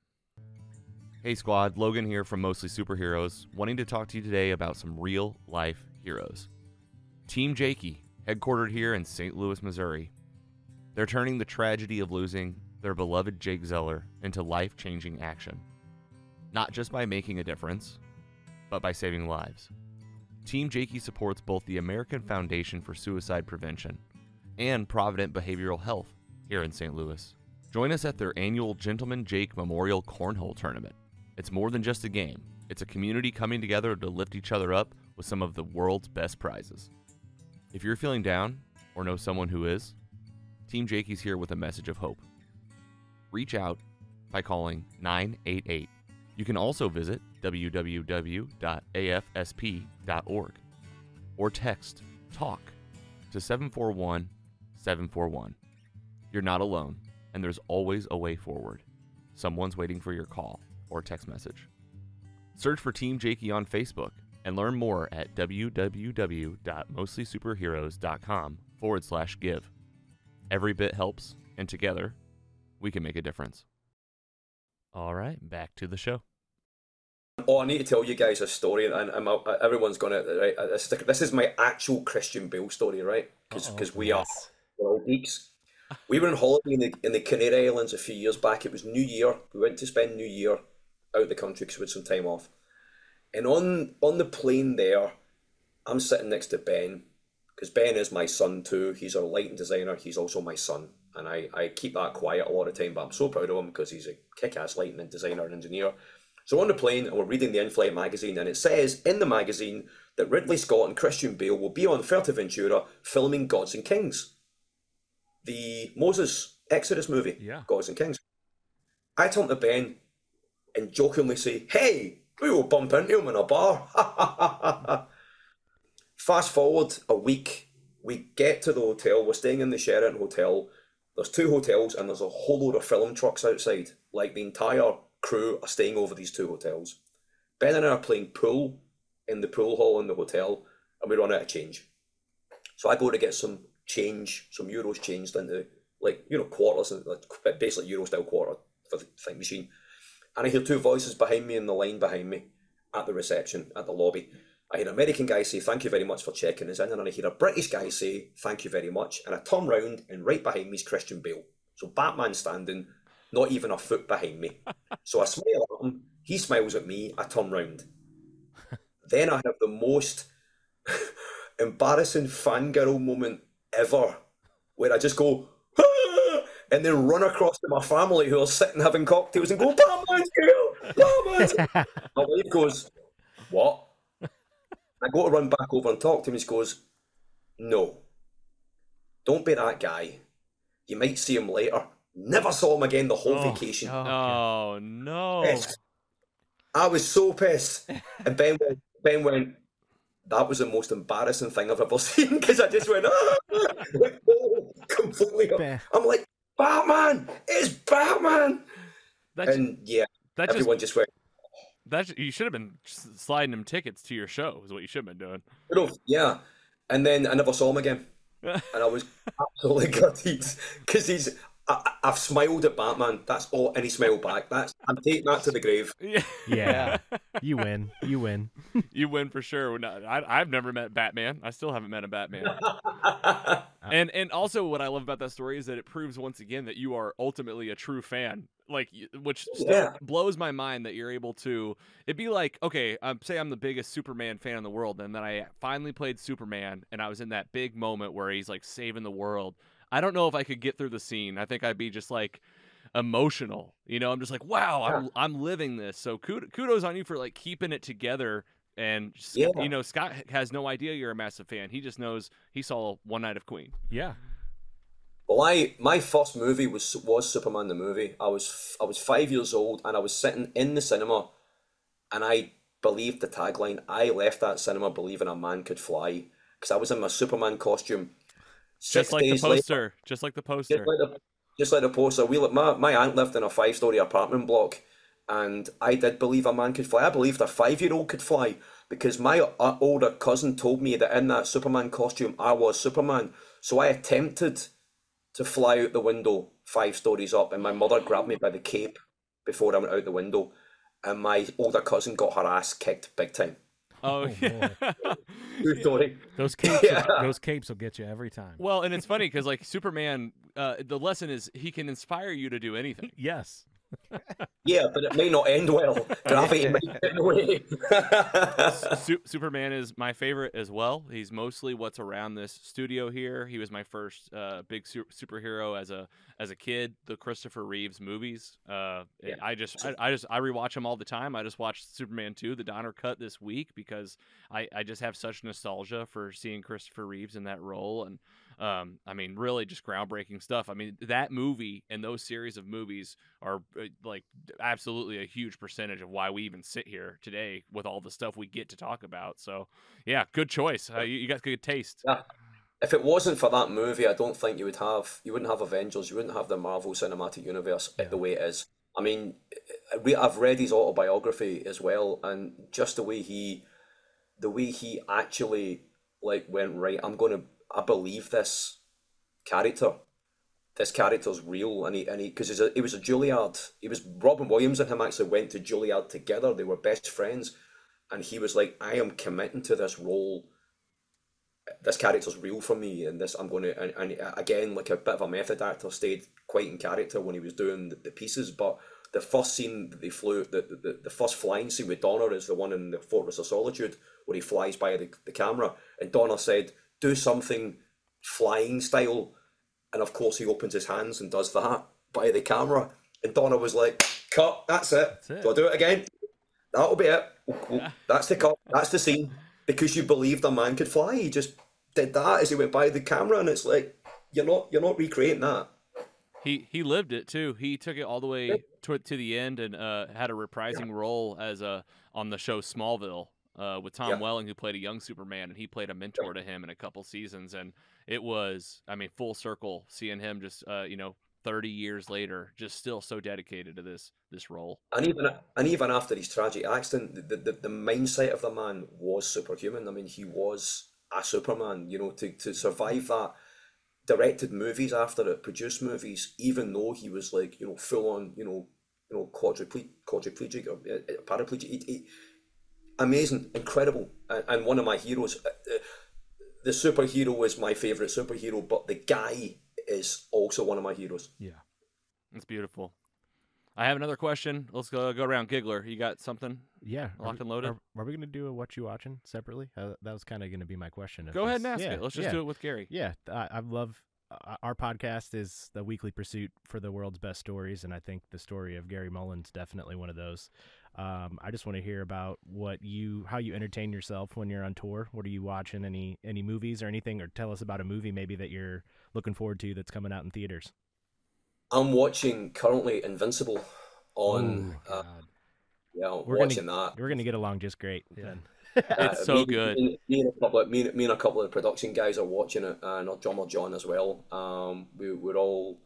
Hey squad, Logan here from Mostly Superheroes, wanting to talk to you today about some real life heroes. Team Jakey, headquartered here in Saint Louis, Missouri. They're turning the tragedy of losing their beloved Jake Zeller into life-changing action. Not just by making a difference, but by saving lives. Team Jakey supports both the American Foundation for Suicide Prevention and Provident Behavioral Health here in Saint Louis. Join us at their annual Gentleman Jake Memorial Cornhole Tournament. It's more than just a game. It's a community coming together to lift each other up with some of the world's best prizes. If you're feeling down or know someone who is, Team Jakey's here with a message of hope. Reach out by calling nine eight eight. You can also visit w w w dot a f s p dot org or text TALK to seven four one seven four one. You're not alone, and there's always a way forward. Someone's waiting for your call or text message. Search for Team Jakey on Facebook and learn more at w w w dot mostly superheroes dot com forward slash give. Every bit helps, and together, we can make a difference. All right, back to the show. Oh, I need to tell you guys a story, and I'm, everyone's going to, right, this, this is my actual Christian Bale story, right? Because we are we're all geeks. We were on holiday in the, in the Canary Islands a few years back. It was New Year. We went to spend New Year out of the country because we had some time off. And on, on the plane there, I'm sitting next to Ben, because Ben is my son too. He's our lighting designer. He's also my son. And I, I keep that quiet a lot of the time, but I'm so proud of him because he's a kick-ass lighting designer and engineer. So on the plane, and we're reading the In-Flight magazine, and it says in the magazine that Ridley Scott and Christian Bale will be on Fuerteventura filming Gods and Kings, the Moses Exodus movie, Yeah. Gods and Kings. I turn to Ben and jokingly say, "Hey, we will bump into him in a bar." Fast forward a week, we get to the hotel. We're staying in the Sheraton Hotel. There's two hotels, and there's a whole load of film trucks outside. Like, the entire crew are staying over these two hotels. Ben and I are playing pool in the pool hall in the hotel, and we run out of change. So I go to get some change, some euros changed into, like, you know, quarters, and like, basically euro style quarter for the thing machine. And I hear two voices behind me in the line behind me at the reception, at the lobby. I hear an American guy say, "Thank you very much for checking us in." And I hear a British guy say, "Thank you very much." And I turn round, and right behind me is Christian Bale. So Batman standing, not even a foot behind me. So I smile at him, he smiles at me, I turn round. Then I have the most embarrassing fangirl moment ever, where I just go, "Ah!" and then run across to my family who are sitting having cocktails and go, "Batman's here! Batman's here!" My wife goes, "What?" I go to run back over and talk to him. He goes, "No, don't be that guy. You might see him later." Never saw him again the whole Oh. vacation. Oh, Oh no! Pissed. I was so pissed. And Ben went, Ben went, "That was the most embarrassing thing I've ever seen," because I just went, "Ah!" Like, oh, completely. Ben. I'm like, "Batman! It's Batman!" That's, And yeah, that just everyone just went, that you should have been s- sliding him tickets to your show. Is what you should have been doing. "You know, yeah." And then I never saw him again. And I was absolutely gutted because he's. I, I've smiled at Batman. That's all, and he smiled back. That's I'm taking that to the grave. Yeah, Yeah, you win. You win. you win for sure. No, I, I've never met Batman. I still haven't met a Batman. And and also what I love about that story is that it proves once again that you are ultimately a true fan. Like, y- which still Yeah. blows my mind that you're able to. It'd be like, okay, um, say I'm the biggest Superman fan in the world, and then I finally played Superman, and I was in that big moment where he's like saving the world. I don't know if I could get through the scene. I think I'd be just like emotional. You know, I'm just like, wow, I'm I'm living this. So kud- kudos on you for like keeping it together. And Sc- Yeah. you know, Scott has no idea you're a massive fan. He just knows he saw One Night of Queen. Yeah. Well, I my first movie was was Superman the movie. I was I was five years old, and I was sitting in the cinema, and I believed the tagline. I left that cinema believing a man could fly because I was in my Superman costume. Six Just like the days later, poster. Just like the poster. just like the just like the poster. We li- my my aunt lived in a five story apartment block, and I did believe a man could fly. I believed a five year old could fly because my uh, older cousin told me that in that Superman costume I was Superman. So I attempted to fly out the window five stories up, and my mother grabbed me by the cape before I went out the window, and my older cousin got her ass kicked big time. Oh, Oh, yeah. True story. Those capes, Yeah. will, those capes will get you every time. Well, and it's funny because like Superman, uh, the lesson is he can inspire you to do anything. Yes. Yeah, but it may not end well. Gravity might get in the way. Su- Superman is my favorite as well. He's mostly what's around this studio here. He was my first uh, big su- superhero as a as a kid. The Christopher Reeves movies. Uh, Yeah. I just I, I just I rewatch them all the time. I just watched Superman two, the Donner cut this week because I I just have such nostalgia for seeing Christopher Reeves in that role. And um, I mean, really just groundbreaking stuff. I mean, that movie and those series of movies are uh, like absolutely a huge percentage of why we even sit here today with all the stuff we get to talk about. So, yeah, good choice. Uh, you, you got good taste. Yeah. If it wasn't for that movie, I don't think you would have you wouldn't have Avengers. You wouldn't have the Marvel Cinematic Universe Yeah. the way it is. I mean, I re- I've read his autobiography as well, and just the way he, the way he actually like went right. I'm gonna. I believe this character. This character's real, and he and he because he's a, he was a Juilliard. He was Robin Williams and him actually went to Juilliard together. They were best friends, and he was like, "I am committing to this role. This character's real for me, and this I'm going to." And, and again, like a bit of a method actor, stayed quite in character when he was doing the, the pieces. But the first scene that they flew, the, the the first flying scene with Donner is the one in the Fortress of Solitude where he flies by the, the camera, and Donner said, "Do something flying style." And of course, he opens his hands and does that by the camera. And Donna was like, "Cut, that's it. That's it. Do I do it again? That'll be it. That's the cut. That's the scene." Because you believed a man could fly. He just did that as he went by the camera, and it's like, you're not you're not recreating that. He he lived it too. He took it all the way to, to the end and uh, had a reprising role as a on the show Smallville uh, with Tom Yeah. Welling, who played a young Superman, and he played a mentor to him in a couple seasons. And it was, I mean, full circle seeing him just uh, you know thirty years later, just still so dedicated to this this role. And even and even after his tragic accident, the, the, the mindset of the man was superhuman. I mean, he was a Superman. You know, to, to survive that, directed movies after it, produced movies, even though he was like, you know, full on, you know, you know, quadriplegic, quadriplegic or uh, paraplegic. He, he, amazing, incredible, and, and one of my heroes. Uh, uh, the superhero is my favorite superhero, but the guy is also one of my heroes. Yeah. It's beautiful. I have another question. Let's go go around. Giggler, you got something? Yeah. Are Locked we- and loaded? Are, are we going to do a what you watching separately? Uh, that was kind of going to be my question. if Go ahead and this- ask yeah, it. Let's just yeah. do it with Gary. Yeah, I, I love uh, our podcast is the weekly pursuit for the world's best stories, and I think the story of Gary Mullen's definitely one of those. Um, I just want to hear about what you, how you entertain yourself when you're on tour. What are you watching? Any any movies or anything, or tell us about a movie maybe that you're looking forward to that's coming out in theaters. I'm watching currently Invincible on. Oh, uh, God. yeah, I'm We're gonna- watching that. We're gonna get along just great. Then. It's Uh, so me, good. Me, me and a couple of me, and- me and a couple of production guys are watching it, and our drummer John as well. Um, we we're all.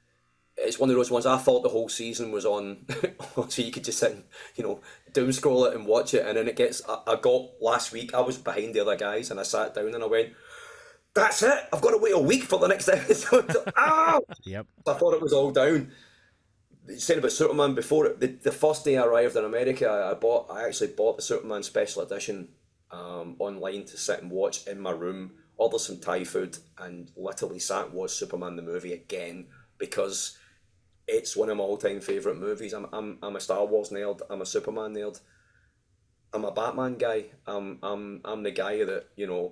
It's one of those ones. I thought the whole season was on, so you could just sit and, you know, doom scroll it and watch it, and then it gets. I, I got last week. I was behind the other guys, and I sat down and I went, "That's it. I've got to wait a week for the next episode." Ah! Yep. I thought it was all down. You said about Superman before it. The, the first day I arrived in America, I, I bought. I actually bought the Superman special edition um, online to sit and watch in my room. Ordered some Thai food and literally sat and watched Superman the movie again because it's one of my all-time favorite movies. I'm I'm I'm a Star Wars nerd. I'm a Superman nerd. I'm a Batman guy. I'm I'm I'm the guy that you know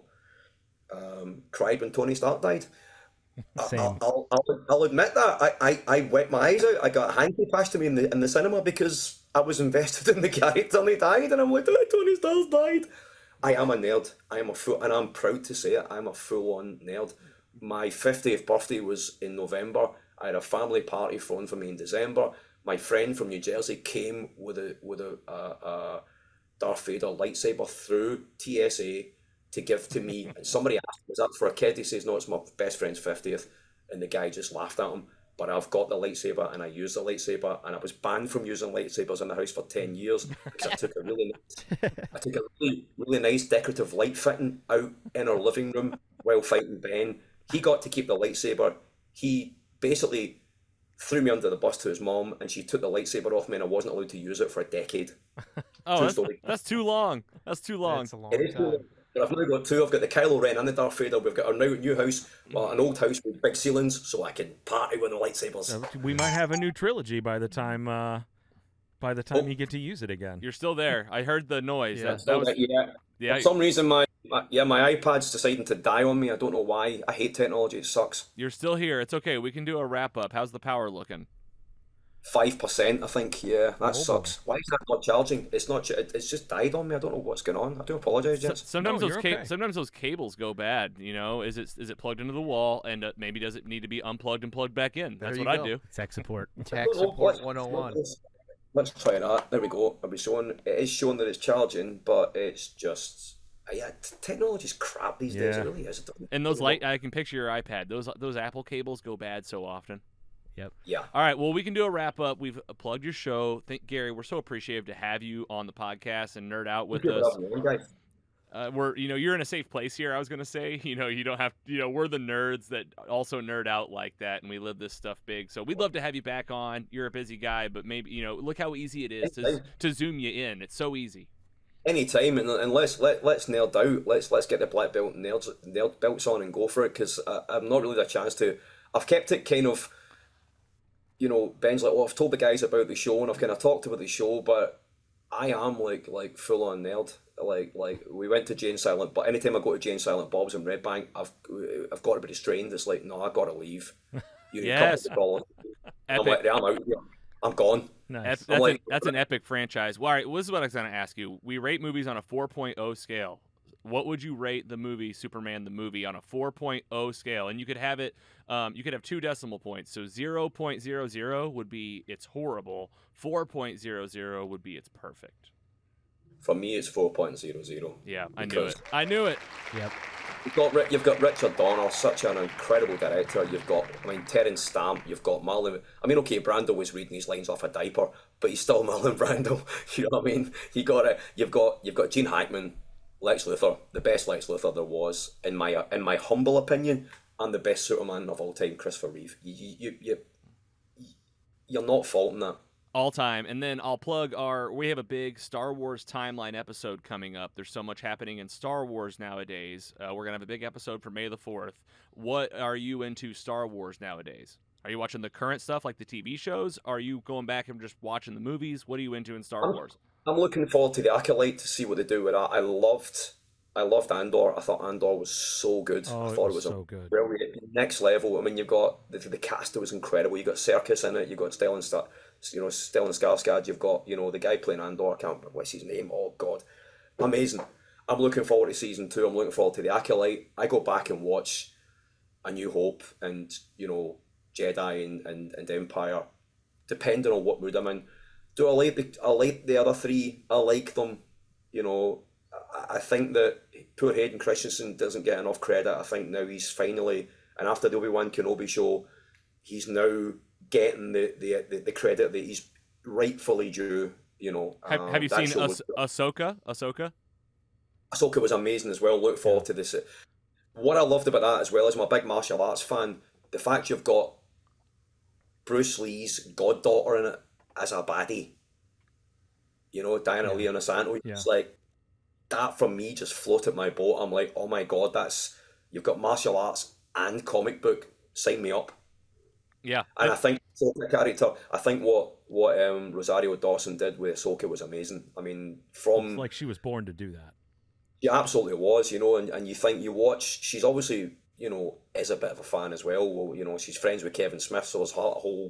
um, cried when Tony Stark died. I- Same. I'll, I'll, I'll, I'll admit that. I, I, I wet my eyes out. I got a hanky passed to me in the in the cinema because I was invested in the character and he died, and I'm like, oh, Tony Stark died. I am a nerd. I am a full, and I'm proud to say it. I'm a full-on nerd. my fiftieth birthday was in November. I had a family party thrown for me in December. My friend from New Jersey came with a with a, a, a Darth Vader lightsaber through T S A to give to me. And somebody asked, "Was that for a kid?" He says, "No, it's my best friend's fiftieth." And the guy just laughed at him. But I've got the lightsaber and I use the lightsaber, and I was banned from using lightsabers in the house for ten years because I took a really nice, I took a really, really nice decorative light fitting out in our living room while fighting Ben. He got to keep the lightsaber. He basically threw me under the bus to his mom, and she took the lightsaber off me, and I wasn't allowed to use it for a decade. Oh, True that's, story. that's too long. That's too long. That's a long It is time. cool. But I've now got two. I've got the Kylo Ren and the Darth Vader. We've got our now new house, well, an old house with big ceilings, so I can party with the lightsabers. Uh, We might have a new trilogy by the time uh, by the time Oh. you get to use it again. You're still there. I heard the noise. Yeah. That, that was yeah. yeah. For some reason, my, my yeah my iPad's deciding to die on me. I don't know why. I hate technology. It sucks. You're still here. It's okay. We can do a wrap up. How's the power looking? Five percent, I think. Yeah, that Oh, sucks. Why is that not charging? It's not. It, it's just died on me. I don't know what's going on. I do apologize, So- gents. sometimes No, those you're ca- okay. sometimes those cables go bad. You know, is it is it plugged into the wall, and uh, maybe does it need to be unplugged and plugged back in? That's There what you I go. do. Tech support. Tech Oh, support let's- one oh one. Let's, let's try that. There we go. I'll be showing. It is showing that it's charging, but it's just. Yeah, t- technology's crap these days. Yeah. It really is. It doesn't- And those light, I can picture your iPad. Those those Apple cables go bad so often. Yeah. All right, well, we can do a wrap up. We've plugged your show. Thank Gary. We're so appreciative to have you on the podcast and nerd out with Good us. having you on, guys. Uh, we're, you know, you're in a safe place here. I was gonna say, you know, you don't have, you know, we're the nerds that also nerd out like that, and we live this stuff big. So we'd love to have you back on. You're a busy guy, but maybe, you know, look how easy it is to to zoom you in. It's so easy. Anytime, and, and let's let let's nerd out. Let's let's get the black belt nerds nerd belts on and go for it, because I've not really had a chance to. I've kept it kind of. You know, Ben's like, "Oh, I've told the guys about the show, and I've kind of talked about the show," but I am like like full on nerd. Like like we went to Jane Silent, but anytime I go to Jane Silent Bob's in Red Bank, I've I've got to be restrained. It's like, no, I gotta leave. You Yes. come with the dollar. I'm Epic. like, yeah, I'm out here. I'm gone. Nice. Ep- I'm that's, like- an, that's an epic franchise. Well, all right, well, this is what I was going to ask you. We rate movies on a four point oh scale. What would you rate the movie Superman the movie on a four point oh scale? And you could have it, um, you could have two decimal points. So zero point zero zero would be it's horrible. four point zero zero would be it's perfect. For me, it's four point zero zero. Yeah, I knew Because- it. I knew it. Yep. You've got Ri- you've got Richard Donner, such an incredible director. You've got, I mean, Terence Stamp. You've got Marlon. I mean, okay, Brando was reading these lines off a diaper, but he's still Marlon Brando. You know what I mean? You got it. You've got you've got Gene Hackman, Lex Luthor, the best Lex Luthor there was, in my in my humble opinion, and the best Superman of all time, Christopher Reeve. You you you, you you're not faulting that. All time. And then I'll plug our we have a big Star Wars timeline episode coming up. There's so much happening in Star Wars nowadays. Uh, we're going to have a big episode for May the fourth. What are you into Star Wars nowadays? Are you watching the current stuff like the T V shows? Are you going back and just watching the movies? What are you into in Star I'm- Wars? I'm looking forward to the Acolyte to see what they do with that. I loved I loved Andor. I thought Andor was so good. Oh, I it thought was it was so a good. brilliant next level. I mean, you've got the, the cast was incredible. You got Serkis in it. You got Stellan Star, you know, Stellan Skarsgård. You've got, you know, the guy playing Andor. I can't remember what's his name. Oh God, amazing. I'm looking forward to season two. I'm looking forward to the Acolyte. I go back and watch A New Hope and, you know, Jedi and, and, and Empire, depending on what mood I'm in. Do I like the I like the other three? I like them. You know, I, I think that poor Hayden Christensen doesn't get enough credit. I think now he's finally, and after the Obi-Wan Kenobi show, he's now getting the, the, the, the credit that he's rightfully due. You know, Have, Um, have you that seen show ah- was- Ahsoka? Ahsoka? Ahsoka was amazing as well. Look forward to this. What I loved about that as well, as I'm a big martial arts fan, the fact you've got Bruce Lee's goddaughter in it as a baddie. You know, Diana Yeah. Leon Santo. Yeah. It's like that for me just floated my boat. I'm like, oh my god, that's you've got martial arts and comic book. Sign me up. Yeah. And I think Ahsoka character, I think what what um, Rosario Dawson did with Ahsoka was amazing. I mean, from It's like she was born to do that. yeah, absolutely was, you know, and, and you think you watch, she's obviously, you know, is a bit of a fan as well. Well, you know, she's friends with Kevin Smith, so there's a whole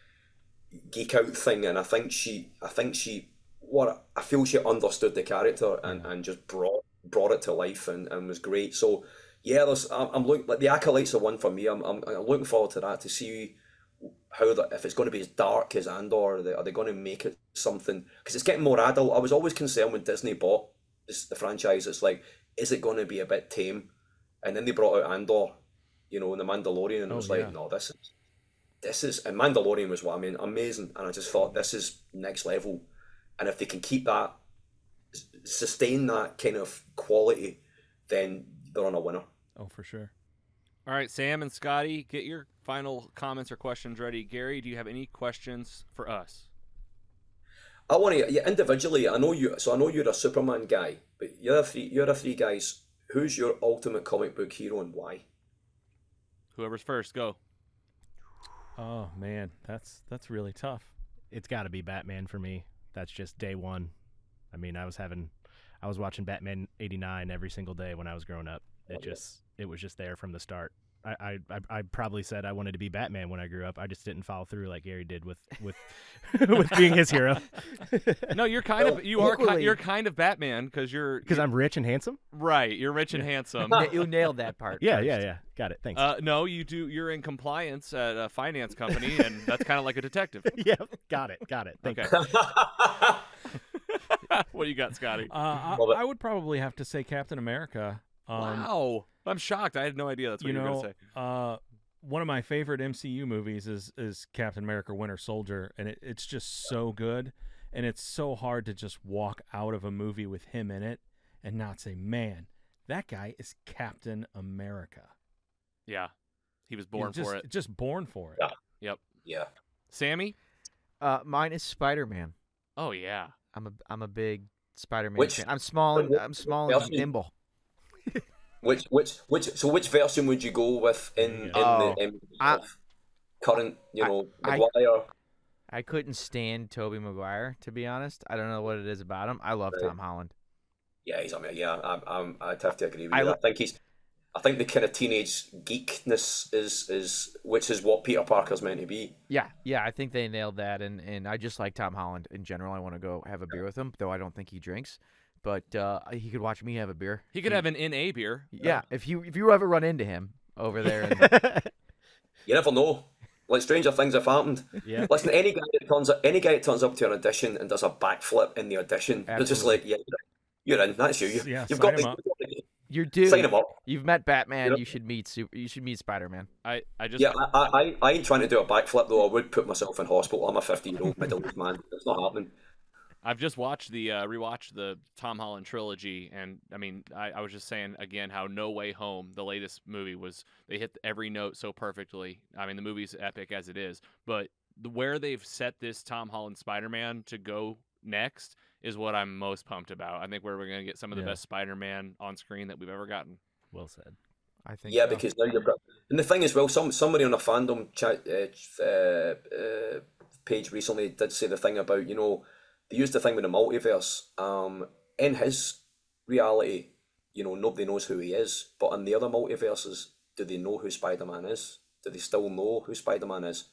geek out thing, and I think she, I think she, what I feel she understood the character and, and just brought brought it to life and, and was great. So yeah, there's, I'm, I'm looking like the Acolytes are one for me. I'm, I'm, I'm looking forward to that to see how the, if it's going to be as dark as Andor. Are they, are they going to make it something? Because it's getting more adult. I was always concerned when Disney bought this, the franchise. It's like, is it going to be a bit tame? And then they brought out Andor, you know, and the Mandalorian, and Oh, it was yeah. like, no, this is this is and Mandalorian was what I mean, amazing. And I just thought this is next level. And if they can keep that, s- sustain that kind of quality, then they're on a winner. Oh, for sure. All right, Sam and Scotty, get your final comments or questions ready. Gary, do you have any questions for us? I want to, yeah, individually. I know you, so I know you're a Superman guy, but you're a three, you're a three guys. Who's your ultimate comic book hero and why? Whoever's first, go. Oh man, that's that's really tough. It's got to be Batman for me. That's just day one. I mean, I was having, I was watching Batman eighty-nine every single day when I was growing up. It just, it was just there from the start. I, I, I- I probably said I wanted to be Batman when I grew up. I just didn't follow through like Gary did with with with being his hero. No, you're kind of you are ki- equally- you're kind of Batman because you're Because I'm rich and handsome. right. You're rich and handsome. Na- you nailed that part. Yeah, first. yeah, yeah. Got it. Thanks. Uh, no, you do. You're in compliance at a finance company, and that's kind of like a detective. yeah, got it. Got it. Thank Okay. you. What do you got, Scotty? Uh, I, Love it. I would probably have to say Captain America. Um, Wow, I'm shocked. I had no idea that's what you you, were know, gonna say. uh, one of my favorite M C U movies is is Captain America: Winter Soldier, and it, it's just so good, and it's so hard to just walk out of a movie with him in it and not say, "Man, that guy is Captain America." Yeah, he was You know, born just, for it. Just born for it. Yeah. Yep. Yeah. Sammy. Uh, mine is Spider-Man. Oh yeah. I'm a I'm a big Spider-Man Which- fan. I'm small and which- I'm small which and version- nimble. Which which which so which version would you go with in in Oh, the in I- of current, you I- know, I- Maguire? I couldn't stand Tobey Maguire, to be honest. I don't know what it is about him. I love Right. Tom Holland. Yeah, he's I mean, yeah, I'm, I'm I'd have to agree with I you. I, lo- think he's I think the kind of teenage geekness is is which is what Peter Parker's meant to be. Yeah, yeah, I think they nailed that, and, and I just like Tom Holland in general. I want to go have a beer with him, though I don't think he drinks. But uh, he could watch me have a beer. He could have an N A beer. Yeah, if you if you ever run into him over there, and, You never know. Like stranger things have happened. yeah. Listen, any guy that turns up, any guy that turns up to an audition and does a backflip in the audition, they're just Absolutely. like, yeah, you're in. That's you. you Yeah, you've sign got him the, up. you've got the- you're due. sign him up. You've met Batman. Yep. You should meet super. You should meet Spider-Man. I I just Yeah, I, I, I ain't trying to do a backflip though. I would put myself in hospital. I'm a fifty-year-old middle-aged man. It's not happening. I've just watched the uh, rewatched the Tom Holland trilogy, and I mean, I, I was just saying again how No Way Home, the latest movie, was they hit every note so perfectly. I mean, the movie's epic as it is, but the, where they've set this Tom Holland Spider-Man to go next is what I'm most pumped about. I think where we're gonna get some of the Yeah. best Spider-Man on screen that we've ever gotten. Well said. I think. Yeah, so. because now you've got. And the thing is, well, some somebody on a fandom chat uh, uh, uh, page recently did say the thing about, you know, they used the thing with the multiverse. Um, in his reality, you know, nobody knows who he is, but in the other multiverses, do they know who Spider-Man is? Do they still know who Spider-Man is?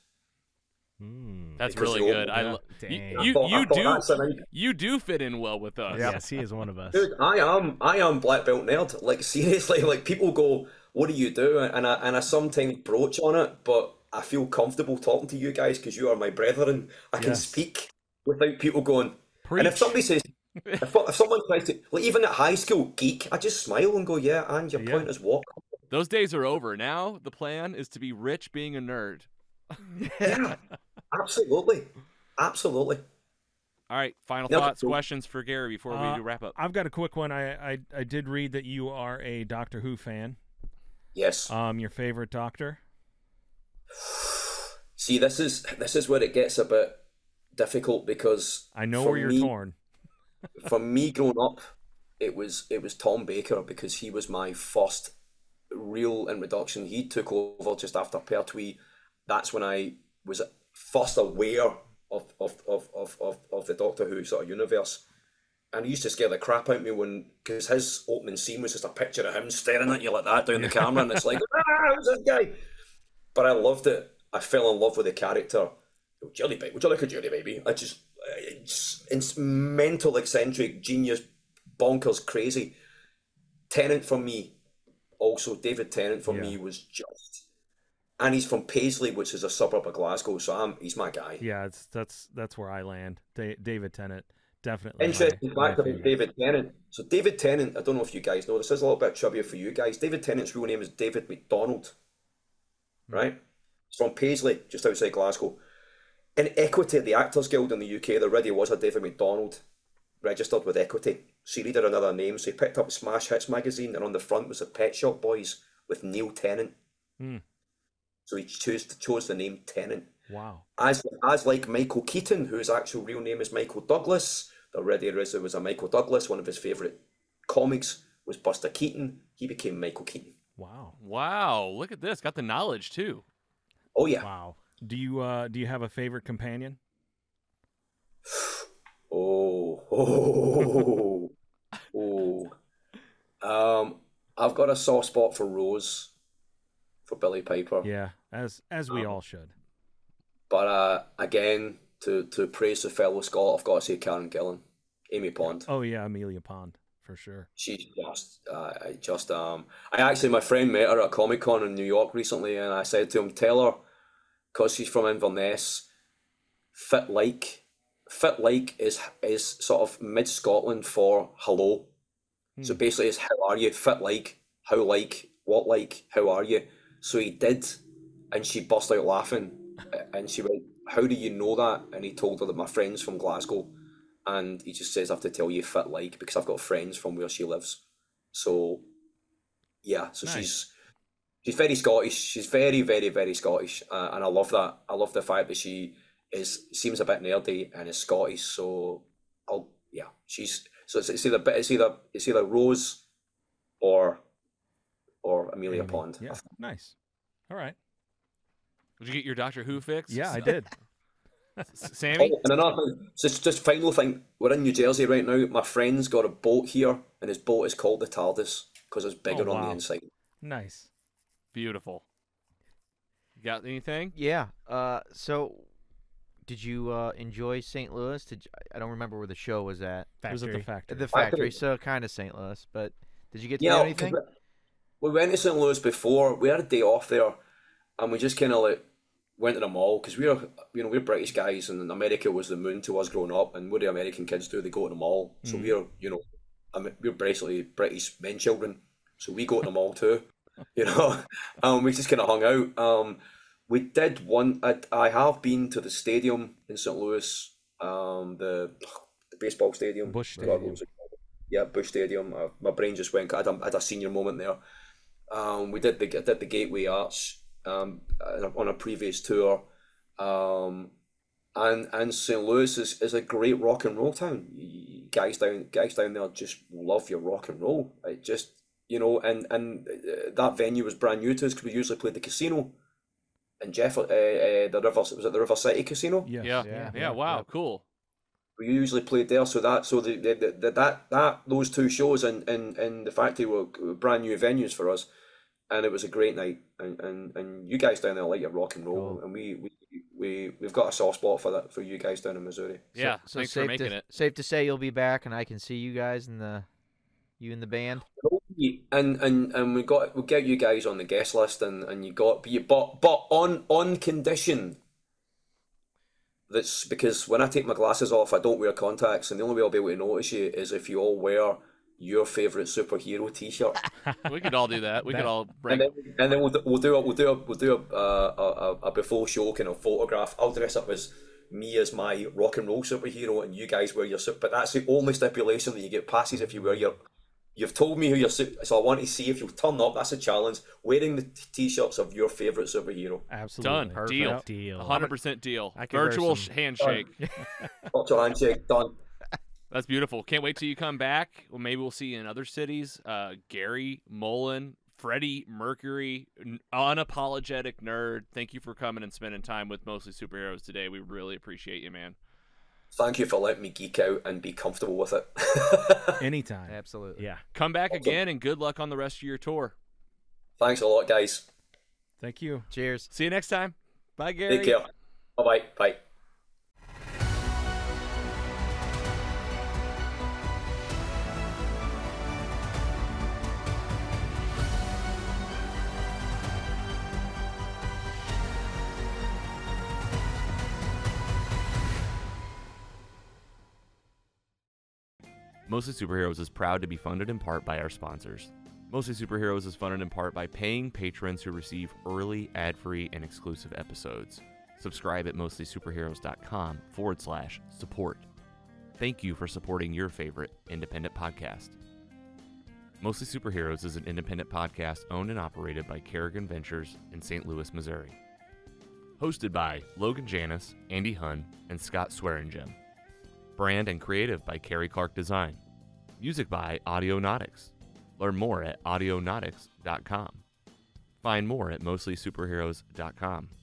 Hmm. That's Because really the good. old- I yeah. lo- you Dang. you, I thought- I you thought do that's an- you do fit in well with us. Yes, he is one of us. Dude, I am I am black belt nerd. Like seriously, like people go, "What do you do?" And I and I sometimes broach on it, but I feel comfortable talking to you guys because you are my brethren. I can Yes. speak without people going. And if Preach. somebody says, if, if someone tries to, like even at high school, geek, I just smile and go, "Yeah, and your Yeah. point is what?" Those days are over. Now the plan is to be rich being a nerd. Yeah, absolutely, absolutely. All right, final No, thoughts, cool. questions for Gary before Uh, we do wrap up. I've got a quick one. I, I I did read that you are a Doctor Who fan. Yes. Um, your favorite Doctor? See, this is this is where it gets a bit difficult because I know for where you're me, torn. for me growing up, it was it was Tom Baker because he was my first real introduction. He took over just after Pertwee. That's when I was first aware of of, of, of, of, of the Doctor Who sort of universe. And he used to scare the crap out of me when, because his opening scene was just a picture of him staring at you like that down the camera, and it's like, ah, who's this guy? But I loved it. I fell in love with the character. Oh, Jelly Baby, would you like a Jelly Baby? I just, it's, it's mental, eccentric, genius, bonkers, crazy. Tennant for me, also David Tennant for Yeah. me was just, and he's from Paisley, which is a suburb of Glasgow, so I'm he's my guy. Yeah, it's that's that's where I land. Da- David Tennant, definitely. my- Interesting my fact about favorite. David Tennant. So David Tennant, I don't know if you guys know this. Is a little bit of trivia for you guys. David Tennant's real name is David McDonald, right? He's from Paisley, just outside Glasgow. In Equity, the Actors Guild in the U K, there already was a David McDonald registered with Equity. So he needed another name. So he picked up Smash Hits magazine, and on the front was the Pet Shop Boys with Neil Tennant. Hmm. So he chose chose the name Tennant. Wow. As as like Michael Keaton, whose actual real name is Michael Douglas. There already was was a Michael Douglas. One of his favourite comics was Buster Keaton. He became Michael Keaton. Wow. Wow, look at this. Got the knowledge too. Oh yeah. Wow. Do you uh do you have a favorite companion? Oh, oh, oh. Um, I've got a soft spot for Rose, for Billy Piper. Yeah, as as we Um, all should. But uh, again, to to praise the fellow Scot, I've got to say Karen Gillan, Amy Pond. Oh yeah, Amelia Pond for sure. She's just, uh, I just um. I actually, my friend met her at Comic Con in New York recently, and I said to him, "Tell her, because she's from Inverness, fit like." Fit like is is sort of mid Scotland for hello. So Hmm. basically it's how are you? Fit like, how like, what like, how are you? So he did, and she burst out laughing, and she went, "How do you know that?" And he told her that my friend's from Glasgow, and he just says, "I have to tell you fit like because I've got friends from where she lives." So yeah, so Nice. she's she's very Scottish. She's very very very Scottish, uh, and I love that. I love the fact that she is seems a bit nerdy and is Scottish. So I'll yeah, she's so it's, it's either it's either it's either Rose or or Amelia Amy. Pond. Yeah, nice. All right. Did you get your Doctor Who fix? Yeah, I did. S- Sammy? Oh, and another thing, just just final thing, we're in New Jersey right now. My friend's got a boat here, and his boat is called the TARDIS because it's bigger Oh, on the wow. inside. Nice. Beautiful. You got anything? Yeah. Uh. So, did you uh enjoy Saint Louis? Did you, I don't remember where the show was at. It was at the Factory. factory. At the Factory. factory. So kind of Saint Louis, but did you get to Yeah, do anything? we went to Saint Louis before. We had a day off there, and we just kind of like went to the mall because we're you know we're British guys, and America was the moon to us growing up. And what do American kids do? They go to the mall. So Mhm. we're you know I mean, we're basically British men children. So we go to the mall too, you know. Um, we just kind of hung out. Um, we did one. I, I have been to the stadium in Saint Louis. Um, the the baseball stadium. Busch God, Stadium. what was it called? Yeah, Bush Stadium. Uh, my brain just went. I had a, I had a senior moment there. Um, we did the did the Gateway Arch um, on a previous tour, um, and and Saint Louis is, is a great rock and roll town. You guys down guys down there just love your rock and roll. It just you know, and and uh, that venue was brand new to us because we usually played the casino, and Jeff uh, uh, the River was it the River City Casino? Yes. Yeah. Yeah. Yeah, wow, cool. We usually played there, so that so the, the, the that that those two shows in, in, in the factory were brand new venues for us, and it was a great night. And, and, and you guys down there like your rock and roll, Cool. and we, we we we've got a soft spot for that for you guys down in Missouri. Yeah, So thanks safe for making to, it. Safe to say you'll be back, and I can see you guys in the, you in the band. And and and we got we'll get you guys on the guest list, and, and you got but but on on condition. That's because when I take my glasses off, I don't wear contacts, and the only way I'll be able to notice you is if you all wear your favorite superhero T-shirt. We could all do that. We could That- all And break. then, and then we'll, do- we'll do a we'll do a we'll do a, uh, a, a, a before show kind of photograph. I'll dress up as me as my rock and roll superhero, and you guys wear your suit. But that's the only stipulation that you get passes if you wear your. You've told me who your suit, so I want to see if you'll turn up. That's a challenge. Wearing the t- t-shirts of your favorite superhero. Absolutely. Done. Deal. Yep. Deal. one hundred percent deal. I could wear Virtual some- sh- handshake. Virtual handshake done. That's beautiful. Can't wait till you come back. Well, maybe we'll see you in other cities. Uh, Gary, Mullen, Freddie Mercury, n- unapologetic nerd. Thank you for coming and spending time with Mostly Superheroes today. We really appreciate you, man. Thank you for letting me geek out and be comfortable with it. Anytime. Absolutely. Yeah. Come back Awesome. again, and good luck on the rest of your tour. Thanks a lot, guys. Thank you. Cheers. See you next time. Bye, Gary. Take care. Bye-bye. Bye. Mostly Superheroes is proud to be funded in part by our sponsors. Mostly Superheroes is funded in part by paying patrons who receive early, ad-free, and exclusive episodes. Subscribe at mostlysuperheroes.com forward slash support. Thank you for supporting your favorite independent podcast. Mostly Superheroes is an independent podcast owned and operated by Kerrigan Ventures in Saint Louis, Missouri. Hosted by Logan Janis, Andy Hunn, and Scott Swearingen. Brand and creative by Carrie Clark Design. Music by Audionautics. Learn more at audionautics dot com. Find more at mostly superheroes dot com.